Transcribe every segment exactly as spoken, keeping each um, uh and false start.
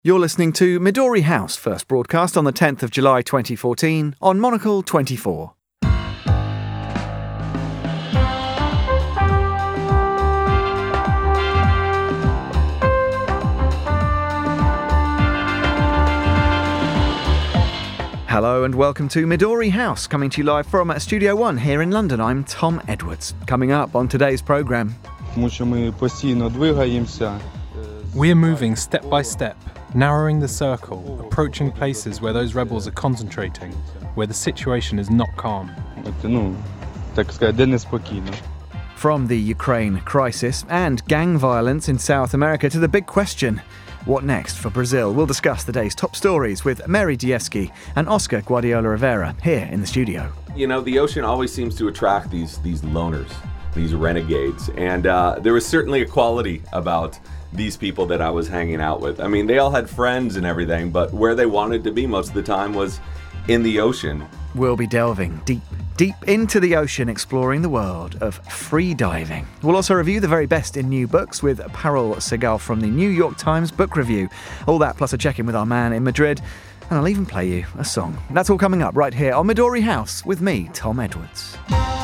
You're listening to Midori House, first broadcast on the tenth of July twenty fourteen on Monocle twenty-four. Hello and welcome to Midori House, coming to you live from Studio One here in London. I'm Tom Edwards. Coming up on today's programme. We are moving step by step, narrowing the circle, approaching places where those rebels are concentrating, where the situation is not calm. From the Ukraine crisis and gang violence in South America to the big question, what next for Brazil? We'll discuss the day's top stories with Mary Dievsky and Oscar Guardiola Rivera here in the studio. You know, the ocean always seems to attract these these loners, these renegades, and uh, there was certainly a quality about these people that I was hanging out with. I mean, they all had friends and everything, but where they wanted to be most of the time was in the ocean. We'll be delving deep, deep into the ocean, exploring the world of free diving. We'll also review the very best in new books with Parul Segal from the New York Times Book Review. All that plus a check-in with our man in Madrid, and I'll even play you a song. That's all coming up right here on Midori House with me, Tom Edwards.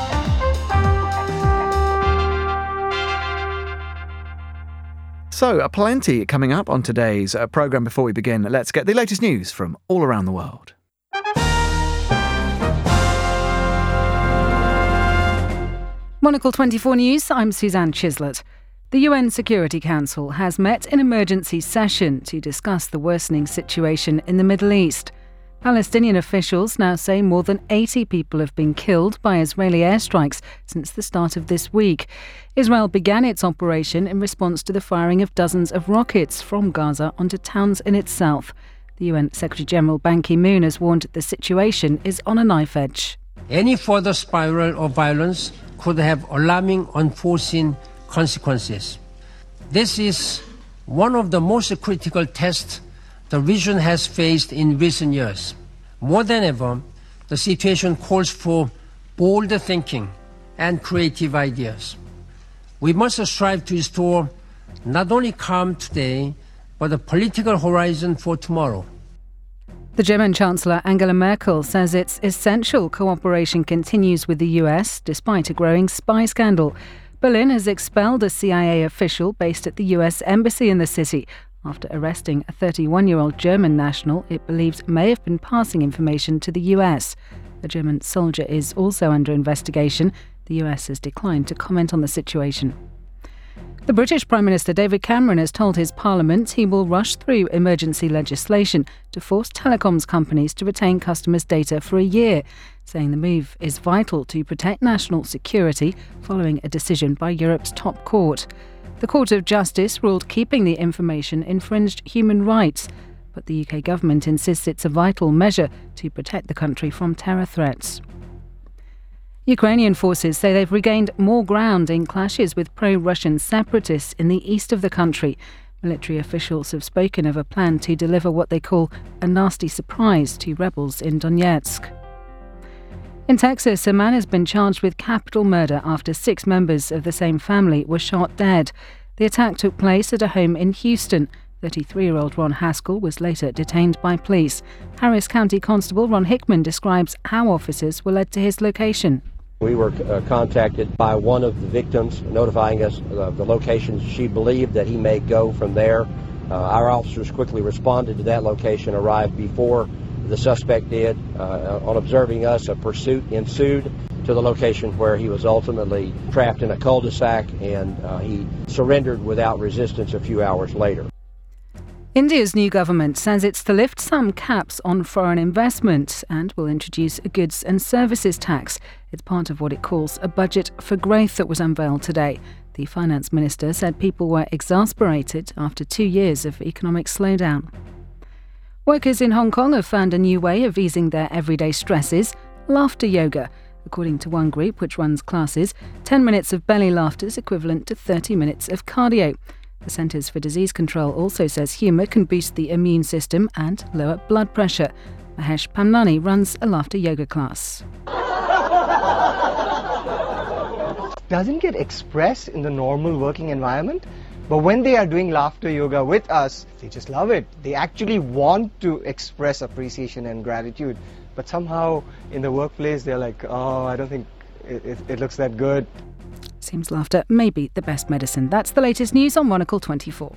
So, plenty coming up on today's uh, programme. Before we begin, let's get the latest news from all around the world. Monocle twenty-four News, I'm Suzanne Chislett. The U N Security Council has met in emergency session to discuss the worsening situation in the Middle East. Palestinian officials now say more than eighty people have been killed by Israeli airstrikes since the start of this week. Israel began its operation in response to the firing of dozens of rockets from Gaza onto towns in its south. The U N Secretary-General Ban Ki-moon has warned the situation is on a knife edge. Any further spiral of violence could have alarming, unforeseen consequences. This is one of the most critical tests the region has faced in recent years. More than ever, the situation calls for bold thinking and creative ideas. We must strive to restore not only calm today, but a political horizon for tomorrow. The German Chancellor Angela Merkel says it's essential cooperation continues with the U S despite a growing spy scandal. Berlin has expelled a C I A official based at the U S Embassy in the city after arresting a thirty-one-year-old German national it believes may have been passing information to the U S. A German soldier is also under investigation. The U S has declined to comment on the situation. The British Prime Minister David Cameron has told his Parliament he will rush through emergency legislation to force telecoms companies to retain customers' data for a year, saying the move is vital to protect national security following a decision by Europe's top court. The Court of Justice ruled keeping the information infringed human rights, but the U K government insists it's a vital measure to protect the country from terror threats. Ukrainian forces say they've regained more ground in clashes with pro-Russian separatists in the east of the country. Military officials have spoken of a plan to deliver what they call a nasty surprise to rebels in Donetsk. In Texas, a man has been charged with capital murder after six members of the same family were shot dead. The attack took place at a home in Houston. thirty-three-year-old Ron Haskell was later detained by police. Harris County Constable Ron Hickman describes how officers were led to his location. We were uh, contacted by one of the victims, notifying us of the locations she believed that he may go from there. Uh, our officers quickly responded to that location, arrived before the suspect did. Uh, on observing us, a pursuit ensued to the location where he was ultimately trapped in a cul-de-sac, and uh, he surrendered without resistance a few hours later. India's new government says it's to lift some caps on foreign investment and will introduce a goods and services tax. It's part of what it calls a budget for growth that was unveiled today. The finance minister said people were exasperated after two years of economic slowdown. Workers in Hong Kong have found a new way of easing their everyday stresses, laughter yoga. According to one group which runs classes, ten minutes of belly laughter is equivalent to thirty minutes of cardio. The Centres for Disease Control also says humour can boost the immune system and lower blood pressure. Mahesh Pamnani runs a laughter yoga class. Doesn't get expressed in the normal working environment. But when they are doing laughter yoga with us, they just love it. They actually want to express appreciation and gratitude. But somehow in the workplace, they're like, oh, I don't think it, it, it looks that good. Seems laughter may be the best medicine. That's the latest news on Monocle twenty-four.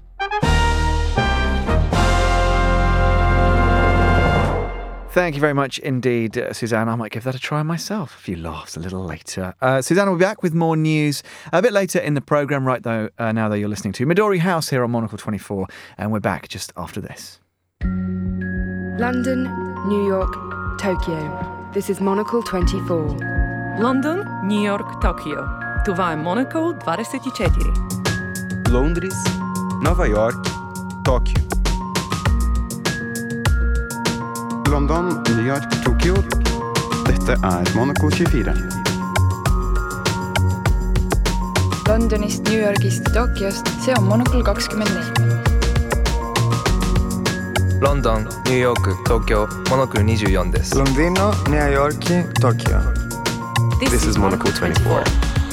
Thank you very much indeed, uh, Suzanne. I might give that a try myself. A few laughs a little later. Uh, Suzanne will be back with more news a bit later in the programme. Right though, uh, now though, you're listening to Midori House here on Monocle twenty-four, and we're back just after this. London, New York, Tokyo. This is Monocle twenty-four. London, New York, Tokyo. Това е Monocle двадесет и четири. Londres, Nova York, Tóquio. London, New York, Tokyo. Dette er Monocle tjuefire. Londonist, New Yorgist, Tokyost, see on Monocle kakskümmend neli. London, New York, Tokyo, Monocle twenty-fourです. Londino, New York, Tokyo. This, this is Monocle twenty-four.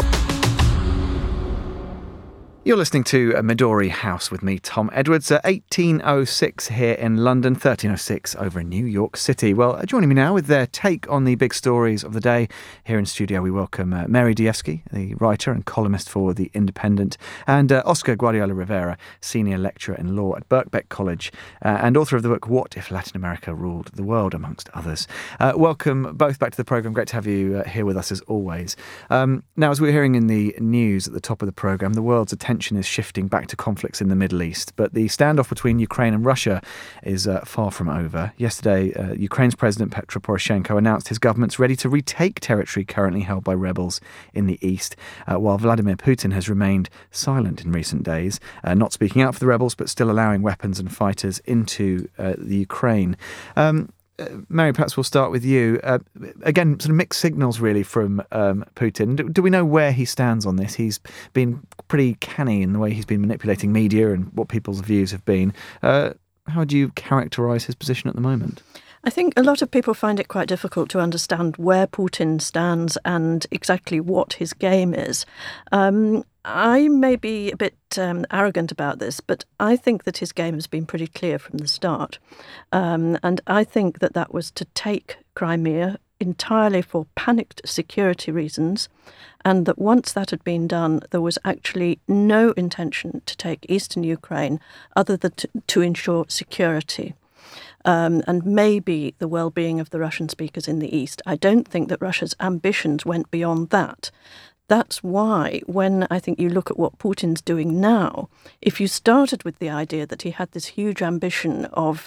You're listening to Midori House with me, Tom Edwards, at eighteen oh six here in London, thirteen oh six over in New York City. Well, joining me now with their take on the big stories of the day, here in studio we welcome uh, Mary Dievsky, the writer and columnist for The Independent, and uh, Oscar Guardiola Rivera, senior lecturer in law at Birkbeck College, uh, and author of the book What If Latin America Ruled the World, amongst others. Uh, welcome both back to the programme. Great to have you uh, here with us as always. Um, now, as we were hearing in the news at the top of the programme, the world's attention is shifting back to conflicts in the Middle East, but the standoff between Ukraine and Russia is uh, far from over. Yesterday, uh, Ukraine's President Petro Poroshenko announced his government's ready to retake territory currently held by rebels in the east, uh, while Vladimir Putin has remained silent in recent days, uh, not speaking out for the rebels, but still allowing weapons and fighters into uh, the Ukraine. Um, Uh, Mary, perhaps we'll start with you. Uh, again, sort of mixed signals really from um, Putin. Do, do we know where he stands on this? He's been pretty canny in the way he's been manipulating media and what people's views have been. Uh, how would you characterise his position at the moment? I think a lot of people find it quite difficult to understand where Putin stands and exactly what his game is. Um, I may be a bit um, arrogant about this, but I think that his game has been pretty clear from the start. Um, and I think that that was to take Crimea entirely for panicked security reasons, and that once that had been done, there was actually no intention to take eastern Ukraine other than to, to ensure security. Um, and maybe the well-being of the Russian speakers in the East. I don't think that Russia's ambitions went beyond that. That's why, when I think you look at what Putin's doing now, if you started with the idea that he had this huge ambition of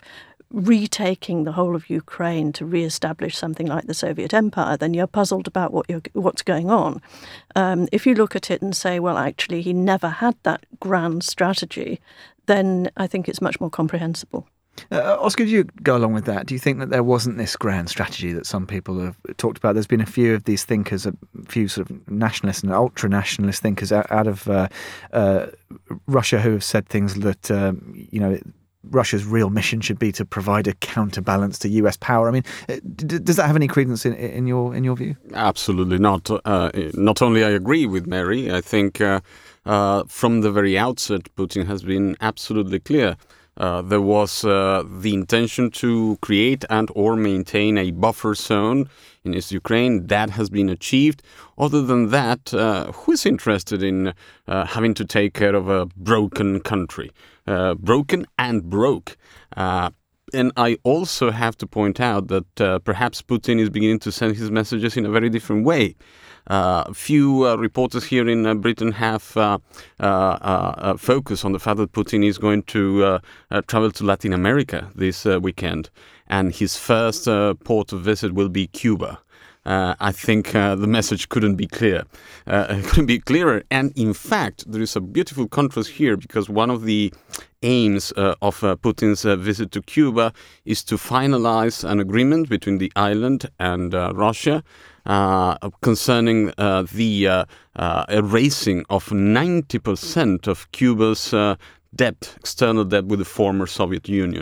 retaking the whole of Ukraine to re-establish something like the Soviet Empire, then you're puzzled about what you're, what's going on. Um, if you look at it and say, well, actually, he never had that grand strategy, then I think it's much more comprehensible. Uh, Oscar, do you go along with that? Do you think that there wasn't this grand strategy that some people have talked about? There's been a few of these thinkers, a few sort of nationalist and ultra-nationalist thinkers out, out of uh, uh, Russia who have said things that, um, you know, Russia's real mission should be to provide a counterbalance to U S power. I mean, d- does that have any credence in, in your in your view? Absolutely not. Uh, not only I agree with Mary, I think uh, uh, from the very outset, Putin has been absolutely clear. Uh, there was uh, the intention to create and or maintain a buffer zone in East Ukraine. That has been achieved. Other than that, uh, who is interested in uh, having to take care of a broken country? Uh, broken and broke. Uh, and I also have to point out that uh, perhaps Putin is beginning to send his messages in a very different way. Uh, a few uh, reporters here in uh, Britain have uh, uh, uh, focused on the fact that Putin is going to uh, uh, travel to Latin America this uh, weekend, and his first uh, port of visit will be Cuba. Uh, I think uh, the message couldn't be clear. Uh, it couldn't be clearer. And in fact, there is a beautiful contrast here, because one of the aims uh, of uh, Putin's uh, visit to Cuba is to finalize an agreement between the island and uh, Russia uh, concerning uh, the uh, uh, erasing of ninety percent of Cuba's uh, debt, external debt with the former Soviet Union.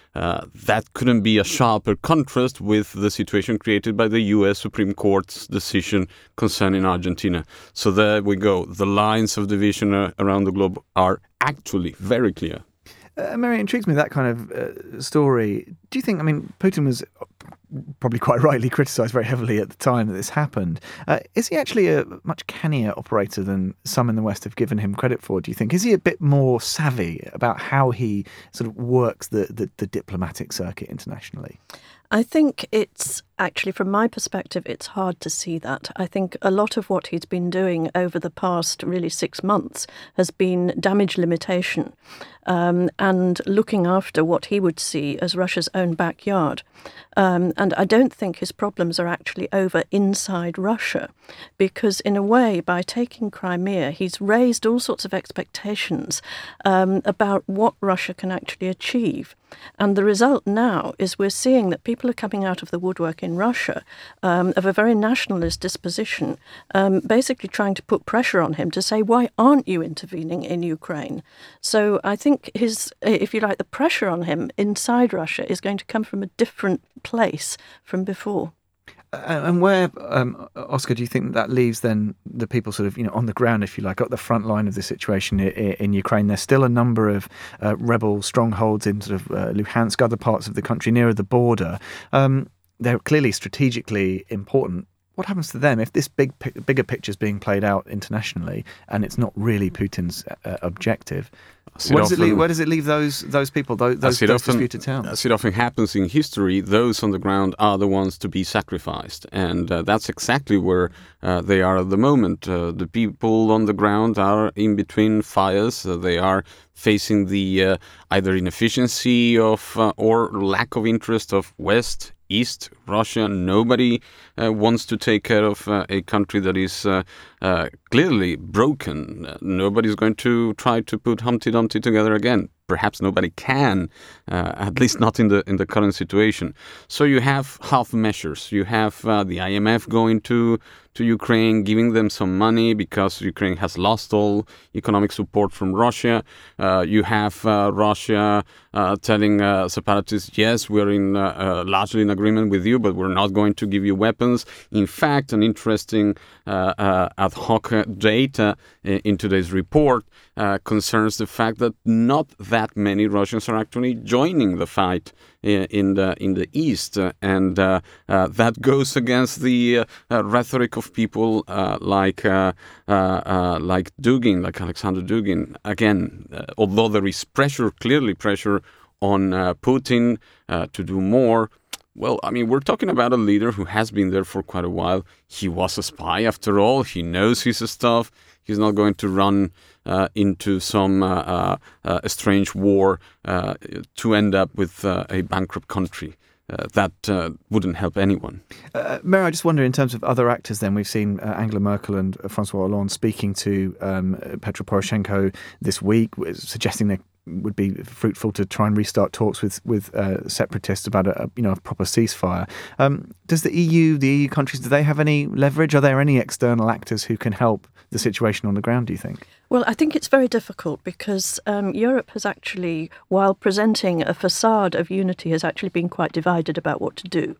Uh, that couldn't be a sharper contrast with the situation created by the U S Supreme Court's decision concerning Argentina. So there we go. The lines of division uh, around the globe are actually very clear. Uh, Mary, it intrigues me, that kind of uh, story. Do you think, I mean, Putin was probably quite rightly criticised very heavily at the time that this happened. Uh, is he actually a much cannier operator than some in the West have given him credit for, do you think? Is he a bit more savvy about how he sort of works the, the, the diplomatic circuit internationally? I think it's actually, from my perspective, it's hard to see that. I think a lot of what he's been doing over the past really six months has been damage limitation um, and looking after what he would see as Russia's own backyard. Um, and I don't think his problems are actually over inside Russia, because in a way, by taking Crimea, he's raised all sorts of expectations um, about what Russia can actually achieve. And the result now is we're seeing that people are coming out of the woodwork in Russia um, of a very nationalist disposition, um, basically trying to put pressure on him to say, why aren't you intervening in Ukraine? So I think his, if you like, the pressure on him inside Russia is going to come from a different place from before. Uh, and where, um, Oscar, do you think that leaves then the people sort of, you know, on the ground, if you like, at the front line of the situation in, in Ukraine? There's still a number of uh, rebel strongholds in sort of uh, Luhansk, other parts of the country nearer the border. Um, they're clearly strategically important. What happens to them if this big, bigger picture is being played out internationally and it's not really Putin's uh, objective? Where does, often, it leave, where does it leave those those people, those, those, those often, disputed towns? As it often happens in history, those on the ground are the ones to be sacrificed. And uh, that's exactly where uh, they are at the moment. Uh, the people on the ground are in between fires. Uh, they are facing the uh, either inefficiency of uh, or lack of interest of West, East, Russia. Nobody uh, wants to take care of uh, a country that is uh, uh, clearly broken. Uh, nobody's going to try to put Humpty Dumpty together again. Perhaps nobody can, uh, at least not in the in the current situation. So you have half measures. You have uh, the I M F going to to Ukraine, giving them some money because Ukraine has lost all economic support from Russia. Uh, you have uh, Russia uh, telling uh, separatists, yes, we're in uh, uh, largely in agreement with you, but we're not going to give you weapons. In fact, an interesting uh, uh, ad hoc data in today's report uh, concerns the fact that not that many Russians are actually joining the fight in the in the east, uh, and uh, uh, that goes against the uh, uh, rhetoric of people uh, like uh, uh, uh, like Dugin, like Alexander Dugin. Again, uh, although there is pressure, clearly pressure on uh, Putin uh, to do more. Well, I mean, we're talking about a leader who has been there for quite a while. He was a spy, after all. He knows his stuff. He's not going to run uh, into some uh, uh, uh, strange war uh, to end up with uh, a bankrupt country. Uh, that uh, wouldn't help anyone. Uh, Mary, I just wonder, in terms of other actors then, we've seen uh, Angela Merkel and uh, Francois Hollande speaking to um, Petro Poroshenko this week, suggesting they would be fruitful to try and restart talks with with uh, separatists about a, a you know a proper ceasefire. Um, does the E U, the E U countries, do they have any leverage? Are there any external actors who can help the situation on the ground, do you think? Well, I think it's very difficult because um, Europe has actually, while presenting a facade of unity, has actually been quite divided about what to do.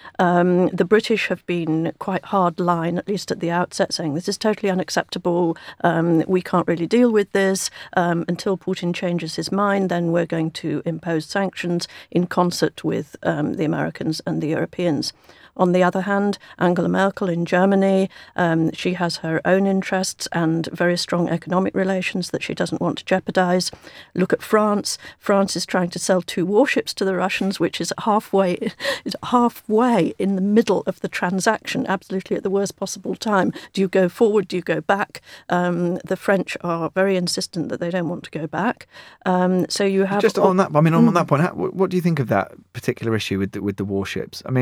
Um, the British have been quite hard line, at least at the outset, saying this is totally unacceptable. Um, we can't really deal with this. Um, until Putin changes his mind, then we're going to impose sanctions in concert with um, the Americans and the Europeans. On the other hand, Angela Merkel in Germany, um, she has her own interests and very strong economic relations that she doesn't want to jeopardize. Look at France. France is trying to sell two warships to the Russians, which is halfway, is halfway in the middle of the transaction, absolutely at the worst possible time. Do you go forward? Do you go back? Um, the French are very insistent that they don't want to go back. Um, so you have just on that. I mean, on, mm. on that point, how, what do you think of that particular issue with the, with the warships? I mean. It,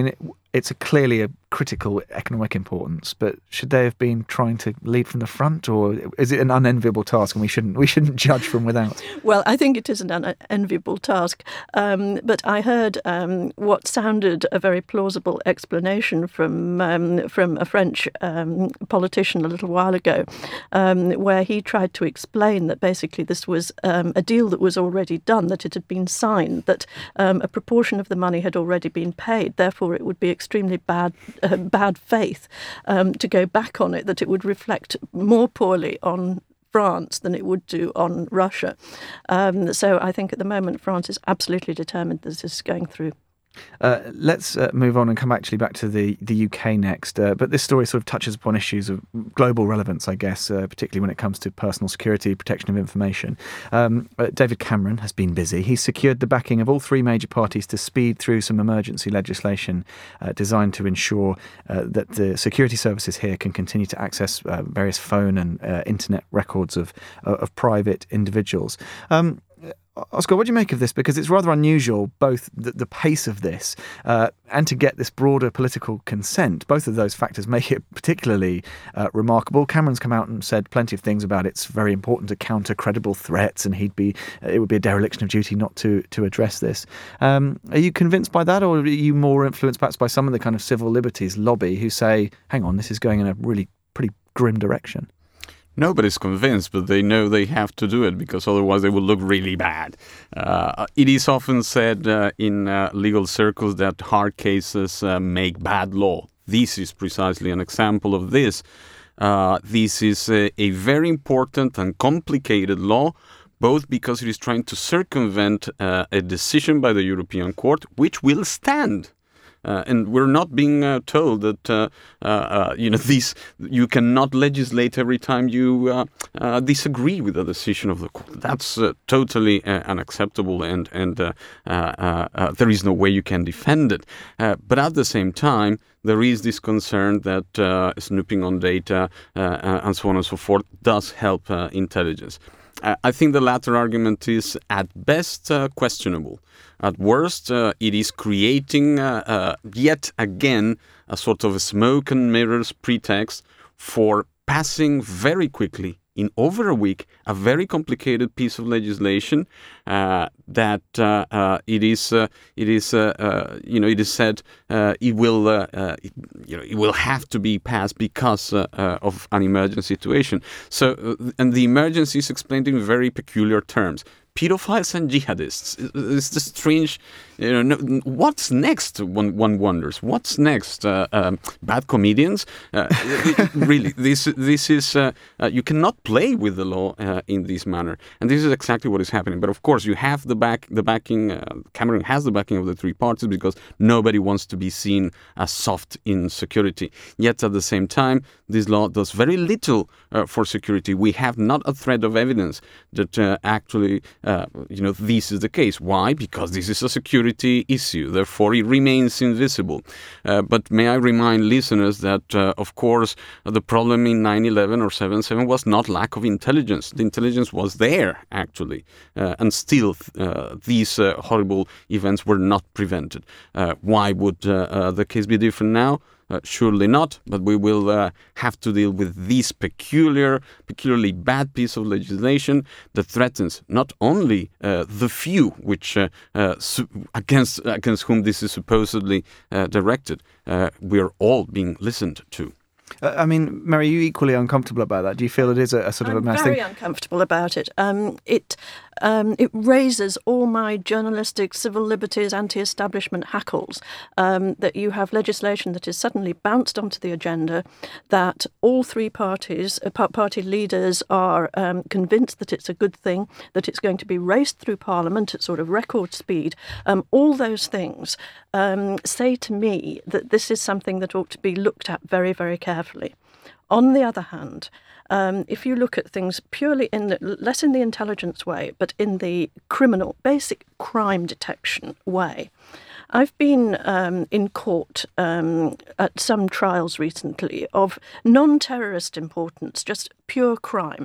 it's a clearly a critical economic importance, but should they have been trying to lead from the front, or is it an unenviable task and we shouldn't we shouldn't judge from without? Well, I think it is an unenviable task, um, but I heard um, what sounded a very plausible explanation from um, from a French um, politician a little while ago, um, where he tried to explain that basically this was um, a deal that was already done, that it had been signed, that um, a proportion of the money had already been paid, therefore it would be extremely bad Uh, bad faith um, to go back on it, that it would reflect more poorly on France than it would do on Russia. Um, so I think at the moment France is absolutely determined that this is going through. Uh, let's uh, move on and come actually back to the, the U K next. Uh, but this story sort of touches upon issues of global relevance, I guess, uh, particularly when it comes to personal security, protection of information. Um, uh, David Cameron has been busy. He's secured the backing of all three major parties to speed through some emergency legislation uh, designed to ensure uh, that the security services here can continue to access uh, various phone and uh, internet records of, uh, of private individuals. Um, Oscar, what do you make of this? Because it's rather unusual, both the, the pace of this uh, and to get this broader political consent. Both of those factors make it particularly uh, remarkable. Cameron's come out and said plenty of things about it's very important to counter credible threats, and he'd be it would be a dereliction of duty not to to address this. Um, are you convinced by that, or are you more influenced perhaps by some of the kind of civil liberties lobby who say, hang on, this is going in a really pretty grim direction? Nobody's convinced, but they know they have to do it because otherwise they will look really bad. Uh, it is often said uh, in uh, legal circles that hard cases uh, make bad law. This is precisely an example of this. Uh, this is a, a very important and complicated law, both because it is trying to circumvent uh, a decision by the European Court, which will stand. Uh, and we're not being uh, told that uh, uh, uh, you know these you cannot legislate every time you uh, uh, disagree with the decision of the court. That's uh, totally uh, unacceptable, and and uh, uh, uh, there is no way you can defend it. Uh, but at the same time, there is this concern that uh, snooping on data uh, uh, and so on and so forth does help uh, intelligence. Uh, I think the latter argument is at best uh, questionable. At worst, uh, it is creating uh, uh, yet again a sort of a smoke and mirrors pretext for passing very quickly, in over a week, a very complicated piece of legislation uh, that uh, uh, it is uh, it is uh, uh, you know it is said uh, it will uh, uh, it, you know it will have to be passed because uh, uh, of an emergency situation. So uh, and the emergency is explained in very peculiar terms. Pedophiles and jihadists. It's the strange, you know, what's next? One, one wonders. What's next? Uh, um, bad comedians? Uh, really, this this is, uh, uh, you cannot play with the law uh, in this manner. And this is exactly what is happening. But of course, you have the back, the backing, uh, Cameron has the backing of the three parties because nobody wants to be seen as soft in security. Yet at the same time, this law does very little uh, for security. We have not a thread of evidence that uh, actually Uh, you know, this is the case. Why? Because this is a security issue. Therefore, it remains invisible. Uh, but may I remind listeners that, uh, of course, uh, the problem in nine eleven or seven seven was not lack of intelligence. The intelligence was there, actually. Uh, and still, uh, these uh, horrible events were not prevented. Uh, why would uh, uh, the case be different now? Uh, surely not, but we will uh, have to deal with this peculiar, peculiarly bad piece of legislation that threatens not only uh, the few, which uh, uh, su- against against whom this is supposedly uh, directed. Uh, we are all being listened to. Uh, I mean, Mary, are you equally uncomfortable about that? Do you feel it is a, a sort of I'm a mass very thing? uncomfortable about it. Um, it um, it raises all my journalistic, civil liberties, anti-establishment hackles. Um, that you have legislation that is suddenly bounced onto the agenda, that all three parties, uh, party leaders, are um, convinced that it's a good thing, that it's going to be raced through Parliament at sort of record speed. Um, all those things um, say to me that this is something that ought to be looked at very, very carefully. On the other hand, um, if you look at things purely in the, less in the intelligence way, but in the criminal, basic crime detection way, I've been um, in court um, at some trials recently of non-terrorist importance, just pure crime,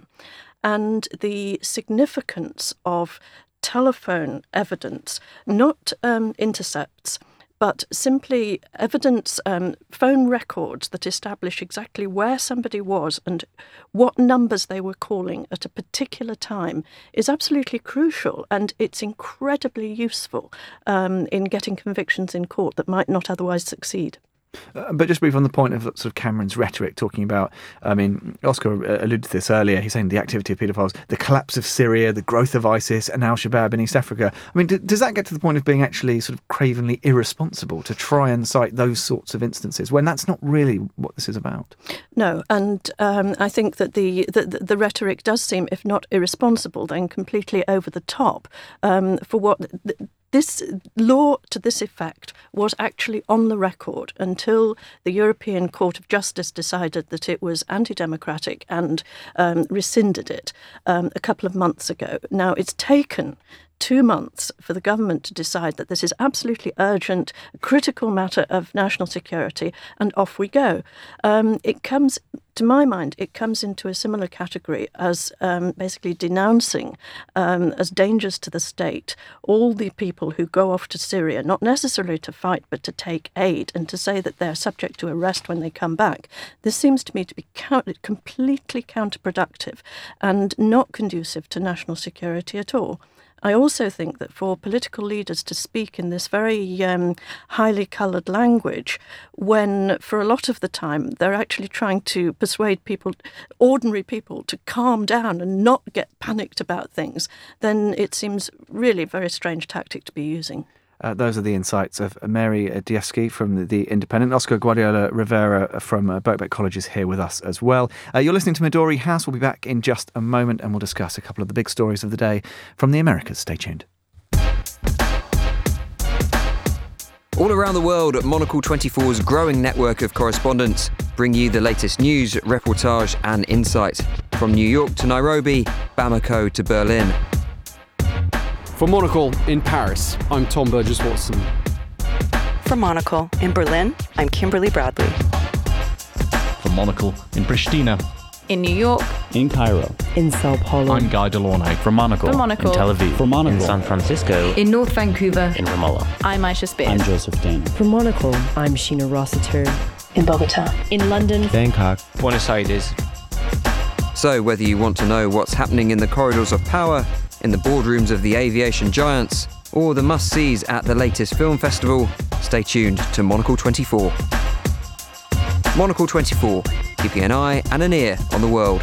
and the significance of telephone evidence, not um, intercepts, but simply evidence, um, phone records that establish exactly where somebody was and what numbers they were calling at a particular time is absolutely crucial, and it's incredibly useful um, in getting convictions in court that might not otherwise succeed. Uh, but just brief on the point of sort of Cameron's rhetoric, talking about, I mean, Oscar alluded to this earlier, he's saying the activity of paedophiles, the collapse of Syria, the growth of ISIS and Al-Shabaab in East Africa. I mean, d- does that get to the point of being actually sort of cravenly irresponsible to try and cite those sorts of instances when that's not really what this is about? No, and um, I think that the, the, the rhetoric does seem, if not irresponsible, then completely over the top um, for what... The, This law to this effect was actually on the record until the European Court of Justice decided that it was anti-democratic and um, rescinded it um, a couple of months ago. Now, it's taken two months for the government to decide that this is absolutely urgent, a critical matter of national security, and off we go. Um, it comes, to my mind, it comes into a similar category as um, basically denouncing um, as dangers to the state all the people who go off to Syria, not necessarily to fight, but to take aid, and to say that they're subject to arrest when they come back. This seems to me to be count- completely counterproductive and not conducive to national security at all. I also think that for political leaders to speak in this very um, highly coloured language, when for a lot of the time they're actually trying to persuade people, ordinary people, to calm down and not get panicked about things, then it seems really a very strange tactic to be using. Uh, those are the insights of Mary Diefsky from the, the Independent. Oscar Guardiola Rivera from uh, Birkbeck College is here with us as well. Uh, you're listening to Midori House. We'll be back in just a moment and we'll discuss a couple of the big stories of the day from the Americas. Stay tuned. All around the world, Monocle twenty-four's growing network of correspondents bring you the latest news, reportage and insight. From New York to Nairobi, Bamako to Berlin. For Monocle in Paris, I'm Tom Burgess-Watson. For Monocle in Berlin, I'm Kimberly Bradley. For Monocle in Pristina. In New York. In Cairo. In Sao Paulo. I'm Guy Delornay. For Monocle. For Monocle. In Tel Aviv. For Monocle. In San Francisco. In North Vancouver. In Ramallah. I'm Aisha Spears. I'm Joseph Dana. For Monocle, I'm Sheena Rossiter. In Bogota. In London. Bangkok. Buenos Aires. So whether you want to know what's happening in the corridors of power, in the boardrooms of the aviation giants, or the must-sees at the latest film festival, stay tuned to Monocle twenty-four. Monocle twenty-four, keeping an eye and an ear on the world.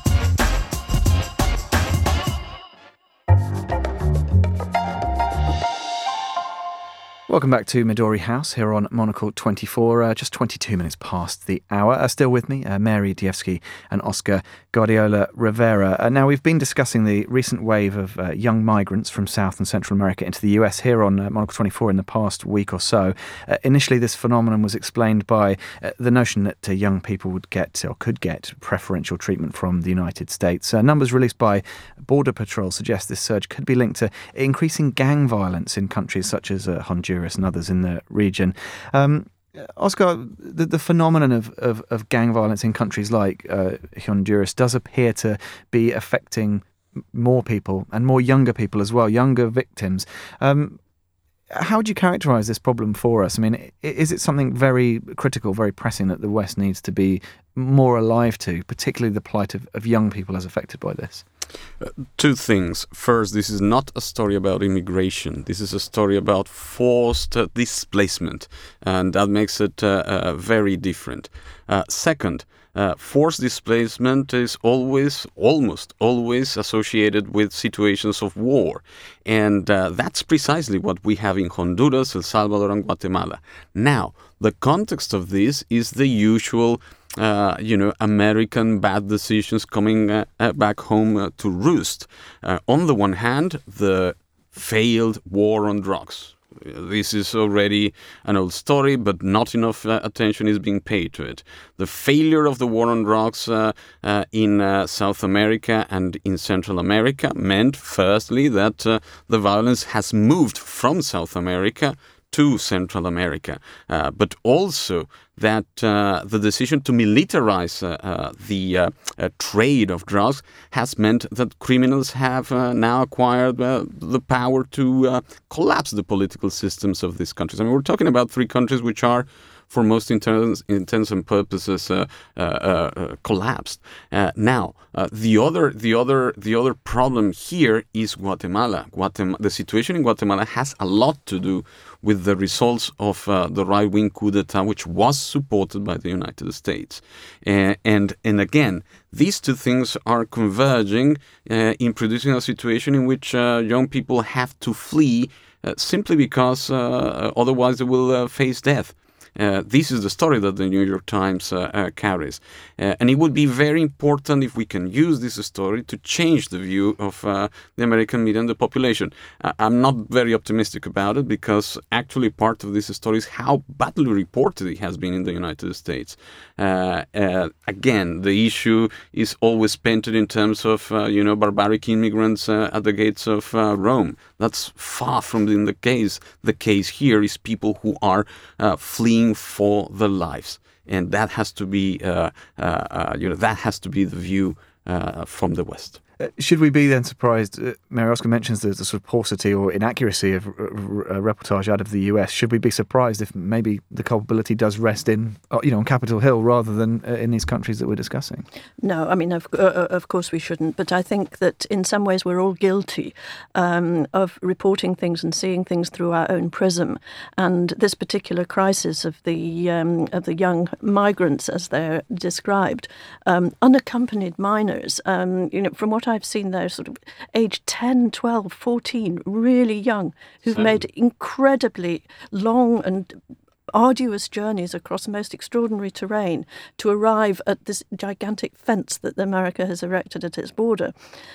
Welcome back to Midori House here on Monocle twenty-four, uh, just twenty-two minutes past the hour. Uh, still with me, uh, Mary Diefsky and Oscar Guardiola Rivera. Uh, now, we've been discussing the recent wave of uh, young migrants from South and Central America into the U S here on uh, Monocle twenty-four in the past week or so. Uh, initially, this phenomenon was explained by uh, the notion that uh, young people would get or could get preferential treatment from the United States. Uh, numbers released by Border Patrol suggest this surge could be linked to increasing gang violence in countries such as uh, Honduras and others in the region. Um, Oscar, the, the phenomenon of, of, of gang violence in countries like uh, Honduras does appear to be affecting more people and more younger people as well, younger victims. Um, how would you characterise this problem for us? I mean, is it something very critical, very pressing that the West needs to be more alive to, particularly the plight of, of young people as affected by this? Uh, two things. First, this is not a story about immigration. This is a story about forced uh, displacement, and that makes it uh, uh, very different. Uh, second, uh, forced displacement is always, almost always associated with situations of war, and uh, that's precisely what we have in Honduras, El Salvador, and Guatemala. Now, the context of this is the usual Uh, you know, American bad decisions coming uh, uh, back home uh, to roost. Uh, on the one hand, the failed war on drugs. This is already an old story, but not enough uh, attention is being paid to it. The failure of the war on drugs uh, uh, in uh, South America and in Central America meant, firstly, that uh, the violence has moved from South America to Central America, uh, but also that uh, the decision to militarize uh, uh, the uh, uh, trade of drugs has meant that criminals have uh, now acquired uh, the power to uh, collapse the political systems of these countries. I mean, we're talking about three countries which are, for most intents, intents and purposes, uh, uh, uh, collapsed. Uh, now, uh, the other, the other, the other problem here is Guatemala. Guatemala. The situation in Guatemala has a lot to do with the results of uh, the right-wing coup d'état, which was supported by the United States. Uh, and and again, these two things are converging uh, in producing a situation in which uh, young people have to flee uh, simply because uh, otherwise they will uh, face death. Uh, this is the story that the New York Times uh, uh, carries. Uh, and it would be very important if we can use this story to change the view of uh, the American media and the population. Uh, I'm not very optimistic about it because actually part of this story is how badly reported it has been in the United States. Uh, uh, again, the issue is always painted in terms of, uh, you know, barbaric immigrants uh, at the gates of uh, Rome. That's far from being the case. The case here is people who are uh, fleeing for their lives, and that has to be, uh, uh, uh, you know, that has to be the view uh, from the West. Uh, should we be then surprised? Uh, Mary Oscar mentions the, the sort of paucity or inaccuracy of uh, uh, reportage out of the U S. Should we be surprised if maybe the culpability does rest in, uh, you know, on Capitol Hill rather than uh, in these countries that we're discussing? No, I mean, of, uh, of course we shouldn't. But I think that in some ways we're all guilty um, of reporting things and seeing things through our own prism. And this particular crisis of the um, of the young migrants, as they're described, um, unaccompanied minors, um, you know, from what I've seen, they're sort of age ten, twelve, fourteen, really young, who've Seven. made incredibly long and arduous journeys across most extraordinary terrain to arrive at this gigantic fence that America has erected at its border.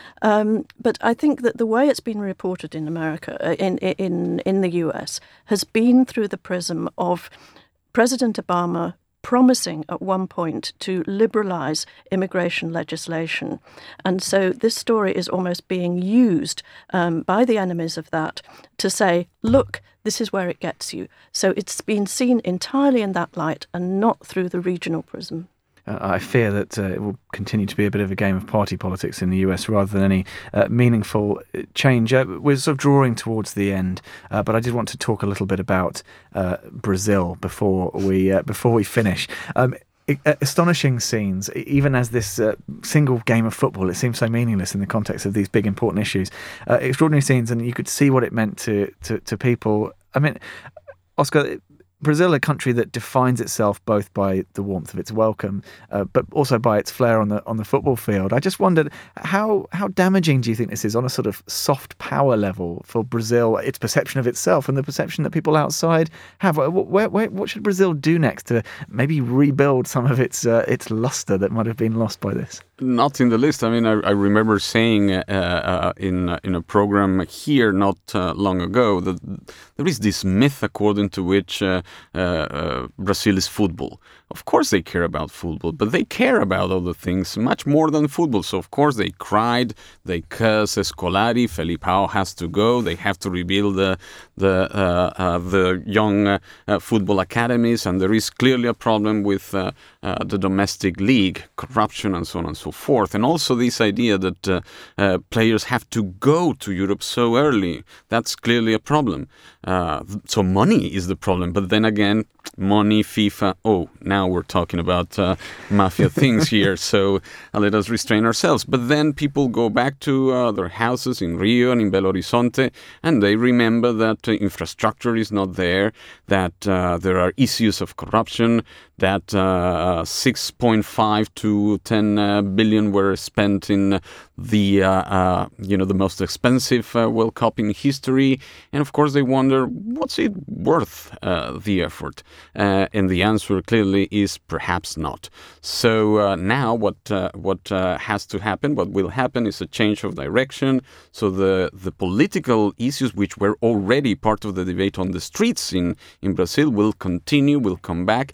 Um, but I think that the way it's been reported in America, in in in the U S, has been through the prism of President Obama promising at one point to liberalise immigration legislation. And so this story is almost being used um, by the enemies of that to say, look, this is where it gets you. So it's been seen entirely in that light and not through the regional prism. Uh, I fear that uh, it will continue to be a bit of a game of party politics in the U S rather than any uh, meaningful change. Uh, we're sort of drawing towards the end, uh, but I did want to talk a little bit about uh, Brazil before we uh, before we finish. Um, it, uh, astonishing scenes, even as this uh, single game of football, it seems so meaningless in the context of these big important issues. Uh, extraordinary scenes, and you could see what it meant to to, to people. I mean, Oscar, Brazil, a country that defines itself both by the warmth of its welcome, uh, but also by its flair on the on the football field. I just wondered how how damaging do you think this is on a sort of soft power level for Brazil, its perception of itself and the perception that people outside have? Where, where, what should Brazil do next to maybe rebuild some of its uh, its luster that might have been lost by this? Not in the least. I mean, I, I remember saying uh, uh, in uh, in a program here not uh, long ago that there is this myth according to which uh, uh, uh, Brazil is football. Of course they care about football, but they care about other things much more than football. So, of course, they cried, they cursed Scolari, Felipao has to go, they have to rebuild the the, uh, uh, the young uh, uh, football academies, and there is clearly a problem with uh, uh, the domestic league, corruption and so on and so forth. And also this idea that uh, uh, players have to go to Europe so early, that's clearly a problem. Uh, so money is the problem, but then again, money, FIFA, oh, now we're talking about uh, mafia things here, so uh, let us restrain ourselves. But then people go back to uh, their houses in Rio and in Belo Horizonte, and they remember that uh, infrastructure is not there, that uh, there are issues of corruption, that uh, six point five to ten uh, billion were spent in the uh, uh, you know the most expensive uh, World Cup in history, and of course they wonder what's it worth uh, the effort, uh, and the answer clearly is perhaps not. So uh, now what uh, what uh, has to happen, what will happen, is a change of direction. So the the political issues which were already part of the debate on the streets in in Brazil will continue, will come back. Uh,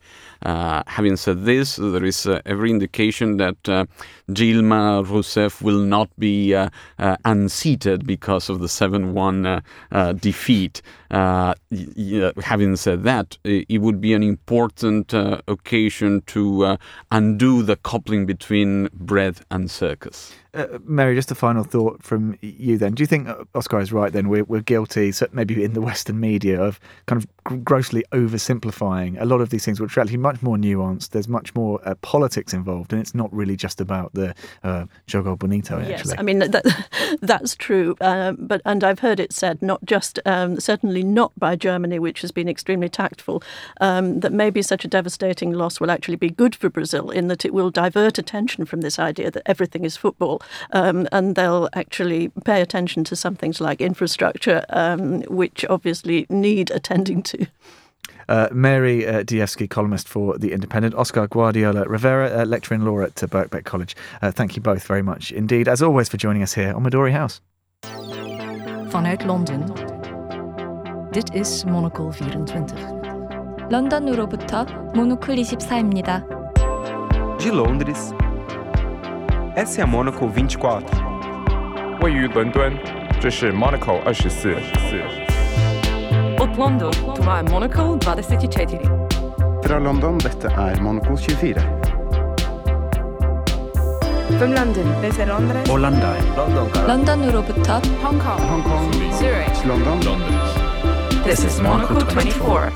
Uh, having said this, there is uh, every indication that uh, Dilma Rousseff will not be uh, uh, unseated because of the seven one uh, uh, defeat. Uh, y- y- having said that, it would be an important uh, occasion to uh, undo the coupling between bread and circus. Uh, Mary, just a final thought from you then. Do you think Oscar is right then? We're, we're guilty, so maybe in the Western media, of kind of grossly oversimplifying a lot of these things, which are actually much more nuanced. There's much more uh, politics involved, and it's not really just about the uh, Jogo Bonito, actually. Yes, I mean, that, that's true. Um, but and I've heard it said, not just, um, certainly not by Germany, which has been extremely tactful, um, that maybe such a devastating loss will actually be good for Brazil in that it will divert attention from this idea that everything is football. Um, and they'll actually pay attention to some things like infrastructure, um, which obviously need attending to. Uh, Mary uh, Dievsky, columnist for The Independent. Oscar Guardiola Rivera, uh, lecturer in law at uh, Birkbeck College. Uh, thank you both very much indeed, as always, for joining us here on Midori House. Vanuit Londen. Dit is Monocle vierentwintig. 런던으로부터 모노클 이십사입니다. De Londres. Essa é a Monocle vinte e quatro. 位于伦敦，这是 Monocle 二十四。 Od London, това е Monocle двадесет и четири. Fra London, dette er Monocle tjuefire. From London, desde Londres. Orlando. London. 런던으로부터 Hong Kong. Hong Kong. Zurich. London. This is Monocle twenty-four.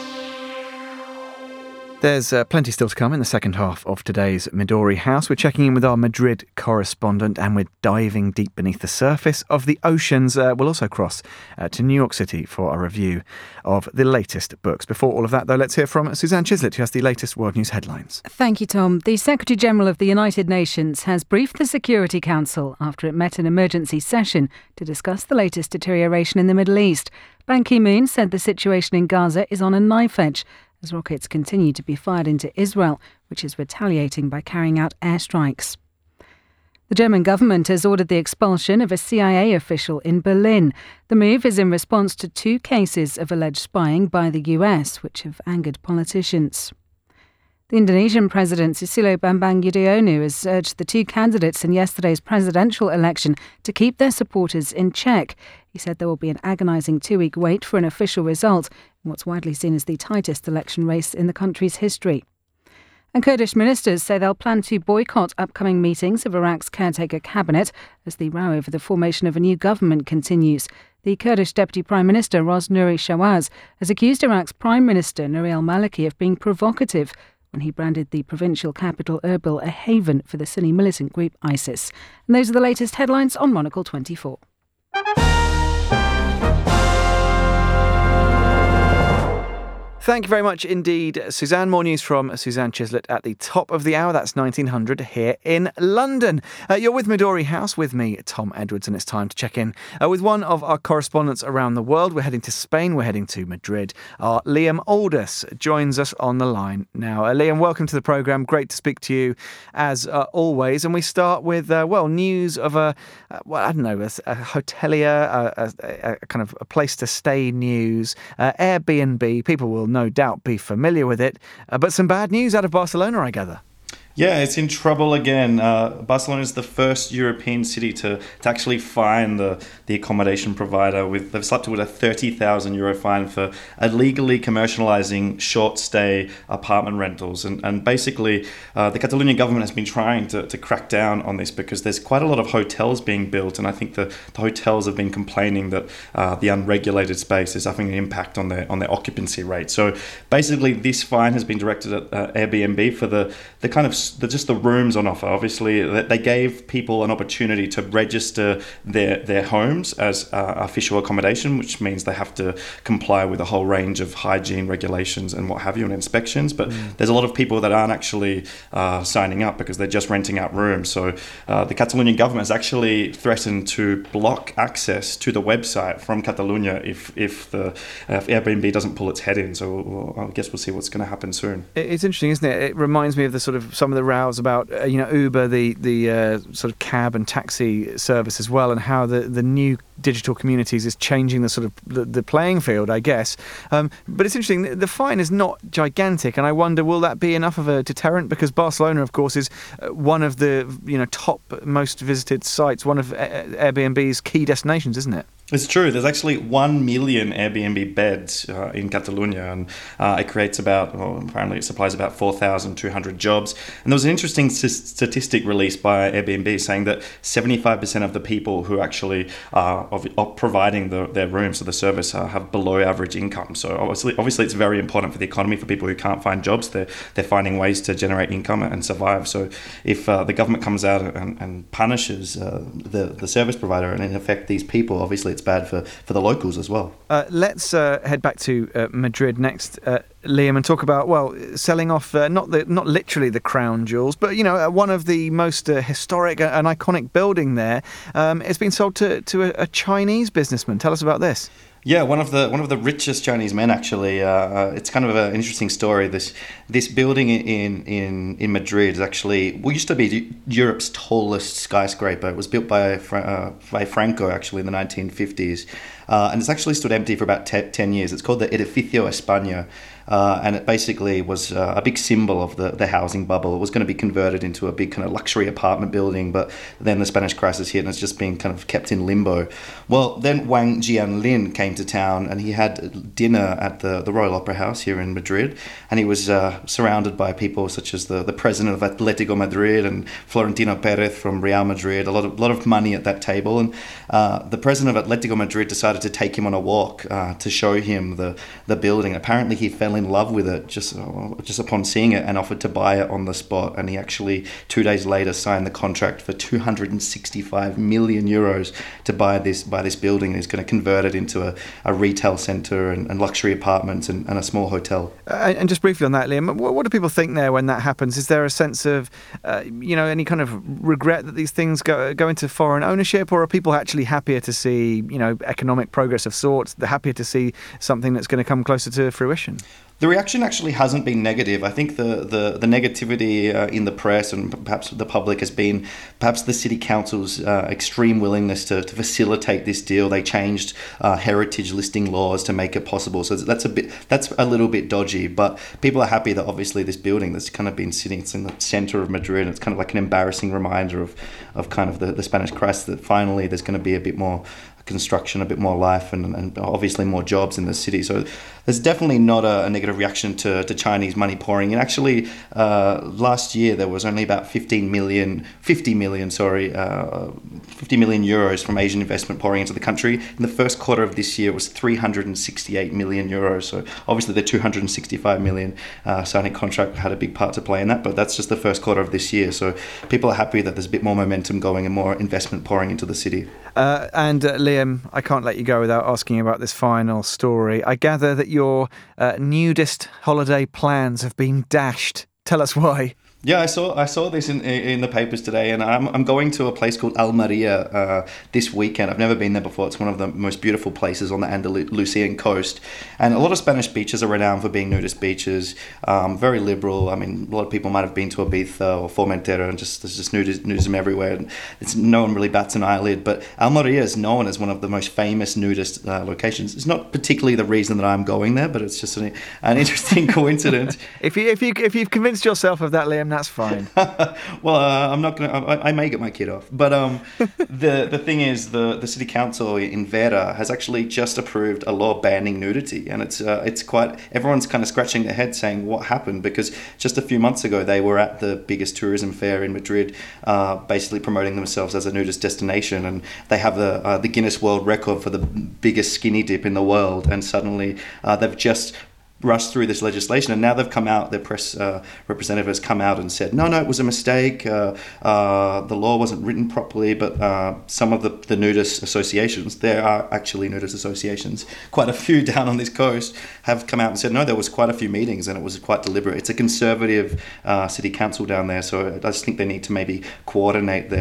There's uh, plenty still to come in the second half of today's Midori House. We're checking in with our Madrid correspondent and we're diving deep beneath the surface of the oceans. Uh, we'll also cross uh, to New York City for a review of the latest books. Before all of that, though, let's hear from Suzanne Chislett, who has the latest world news headlines. Thank you, Tom. The Secretary-General of the United Nations has briefed the Security Council after it met an emergency session to discuss the latest deterioration in the Middle East. Ban Ki-moon said the situation in Gaza is on a knife edge as rockets continue to be fired into Israel, which is retaliating by carrying out airstrikes. The German government has ordered the expulsion of a C I A official in Berlin. The move is in response to two cases of alleged spying by the U S, which have angered politicians. The Indonesian President Susilo Bambang Yudhoyono has urged the two candidates in yesterday's presidential election to keep their supporters in check. He said there will be an agonising two-week wait for an official result in what's widely seen as the tightest election race in the country's history. And Kurdish ministers say they'll plan to boycott upcoming meetings of Iraq's caretaker cabinet as the row over the formation of a new government continues. The Kurdish Deputy Prime Minister Ros Nuri Shawaz has accused Iraq's Prime Minister Nouri al-Maliki of being provocative when he branded the provincial capital Erbil a haven for the Sunni militant group ISIS. And those are the latest headlines on Monocle twenty-four. Thank you very much indeed, Suzanne. More news from Suzanne Chislett at the top of the hour. That's nineteen hundred here in London. Uh, you're with Midori House, with me, Tom Edwards, and it's time to check in uh, with one of our correspondents around the world. We're heading to Spain. We're heading to Madrid. Our Liam Aldous joins us on the line now. Uh, Liam, welcome to the programme. Great to speak to you, as uh, always. And we start with, uh, well, news of a, uh, well, I don't know, a, a hotelier, a, a, a kind of a place to stay news, uh, Airbnb. People will know no doubt be familiar with it, uh, but some bad news out of Barcelona, I gather. Yeah, it's in trouble again. Uh, Barcelona is the first European city to, to actually fine the, the accommodation provider. With they've slapped it with a thirty thousand euro fine for illegally commercialising short stay apartment rentals. And, and basically, uh, the Catalonian government has been trying to, to crack down on this because there's quite a lot of hotels being built. And I think the, the hotels have been complaining that uh, the unregulated space is having an impact on their on their occupancy rate. So basically, this fine has been directed at uh, Airbnb for the, the kind of The, just the rooms on offer. Obviously, they gave people an opportunity to register their their homes as uh, official accommodation, which means they have to comply with a whole range of hygiene regulations and what have you, and inspections. But mm. there's a lot of people that aren't actually uh, signing up because they're just renting out rooms. So uh, the Catalonian government has actually threatened to block access to the website from Catalonia if if the uh, if Airbnb doesn't pull its head in. So we'll, I guess we'll see what's going to happen soon. It's interesting, isn't it? It reminds me of the sort of some of the rows about uh, you know Uber, the the uh, sort of cab and taxi service as well, and how the, the new digital communities is changing the sort of the, the playing field, I guess. Um, but it's interesting, the fine is not gigantic, and I wonder, will that be enough of a deterrent? Because Barcelona, of course, is one of the you know top most visited sites, one of Airbnb's key destinations, isn't it? It's true. There's actually one million Airbnb beds uh, in Catalonia, and uh, it creates about, well, apparently it supplies about four thousand two hundred jobs. And there was an interesting s- statistic released by Airbnb saying that seventy-five percent of the people who actually are, of, are providing the, their rooms to the service uh, have below average income. So obviously, obviously it's very important for the economy, for people who can't find jobs. They're, they're finding ways to generate income and survive. So if uh, the government comes out and, and punishes uh, the, the service provider and in effect these people, obviously it's bad for, for the locals as well. Uh, let's uh, head back to uh, Madrid next, uh, Liam, and talk about, well, selling off uh, not the not literally the crown jewels, but, you know, uh, one of the most uh, historic and iconic building there. Um, it's been sold to, to a, a Chinese businessman. Tell us about this. Yeah, one of the one of the richest Chinese men, actually. Uh, uh, it's kind of an interesting story. This this building in in in Madrid is actually, well, used to be Europe's tallest skyscraper. It was built by uh, by Franco, actually, in the nineteen fifties, uh, and it's actually stood empty for about te- ten years. It's called the Edificio España. Uh, and it basically was uh, a big symbol of the, the housing bubble. It was going to be converted into a big kind of luxury apartment building, but then the Spanish crisis hit and it's just been kind of kept in limbo. Well, then Wang Jianlin came to town and he had dinner at the, the Royal Opera House here in Madrid, and he was uh, surrounded by people such as the, the president of Atletico Madrid and Florentino Perez from Real Madrid, a lot of, lot of money at that table. And uh, the president of Atletico Madrid decided to take him on a walk uh, to show him the, the building. Apparently he fell in love with it just uh, just upon seeing it and offered to buy it on the spot, and he actually two days later signed the contract for two hundred sixty-five million euros to buy this buy this building. He's going to convert it into a, a retail centre and, and luxury apartments and, and a small hotel. Uh, and just briefly on that, Liam, what, what do people think there when that happens? Is there a sense of uh, you know any kind of regret that these things go go into foreign ownership, or are people actually happier to see you know economic progress of sorts? They're happier to see something that's going to come closer to fruition? The reaction actually hasn't been negative. I think the, the, the negativity uh, in the press and perhaps the public has been perhaps the city council's uh, extreme willingness to, to facilitate this deal. They changed uh, heritage listing laws to make it possible. So that's a bit that's a little bit dodgy. But people are happy that obviously this building that's kind of been sitting, it's in the centre of Madrid. It's kind of like an embarrassing reminder of, of kind of the, the Spanish crisis, that finally there's going to be a bit more construction, a bit more life, and, and obviously more jobs in the city. So there's definitely not a, a negative reaction to, to Chinese money pouring in. Actually, uh, last year there was only about fifteen million, fifty million, sorry, uh, fifty million euros from Asian investment pouring into the country. In the first quarter of this year, it was three hundred sixty-eight million euros. So obviously the two hundred sixty-five million uh, signing contract had a big part to play in that, but that's just the first quarter of this year. So people are happy that there's a bit more momentum going and more investment pouring into the city. Uh, and uh, Liam, I can't let you go without asking about this final story. I gather that your uh, nudist holiday plans have been dashed. Tell us why. Yeah, I saw I saw this in in the papers today, and I'm I'm going to a place called Almeria uh, this weekend. I've never been there before. It's one of the most beautiful places on the Andalusian coast, and a lot of Spanish beaches are renowned for being nudist beaches. Um, very liberal. I mean, a lot of people might have been to Ibiza or Formentera, and just there's just nudis, nudism everywhere, and it's no one really bats an eyelid. But Almeria is known as one of the most famous nudist uh, locations. It's not particularly the reason that I'm going there, but it's just an, an interesting coincidence. If you if you if you've convinced yourself of that, Liam, that's fine. Well, uh, I'm not gonna. I, I may get my kid off, but um, the the thing is, the, the city council in Vera has actually just approved a law banning nudity, and it's uh, it's quite. Everyone's kind of scratching their head, saying what happened, because just a few months ago they were at the biggest tourism fair in Madrid, uh, basically promoting themselves as a nudist destination, and they have the uh, the Guinness World Record for the biggest skinny dip in the world, and suddenly uh, they've just rushed through this legislation, and now they've come out, their press uh, representative has come out and said, no, no, it was a mistake, uh, uh, the law wasn't written properly, but uh, some of the, the nudist associations, there are actually nudist associations, quite a few down on this coast, have come out and said, no, there was quite a few meetings and it was quite deliberate. It's a conservative uh, city council down there, so I just think they need to maybe coordinate their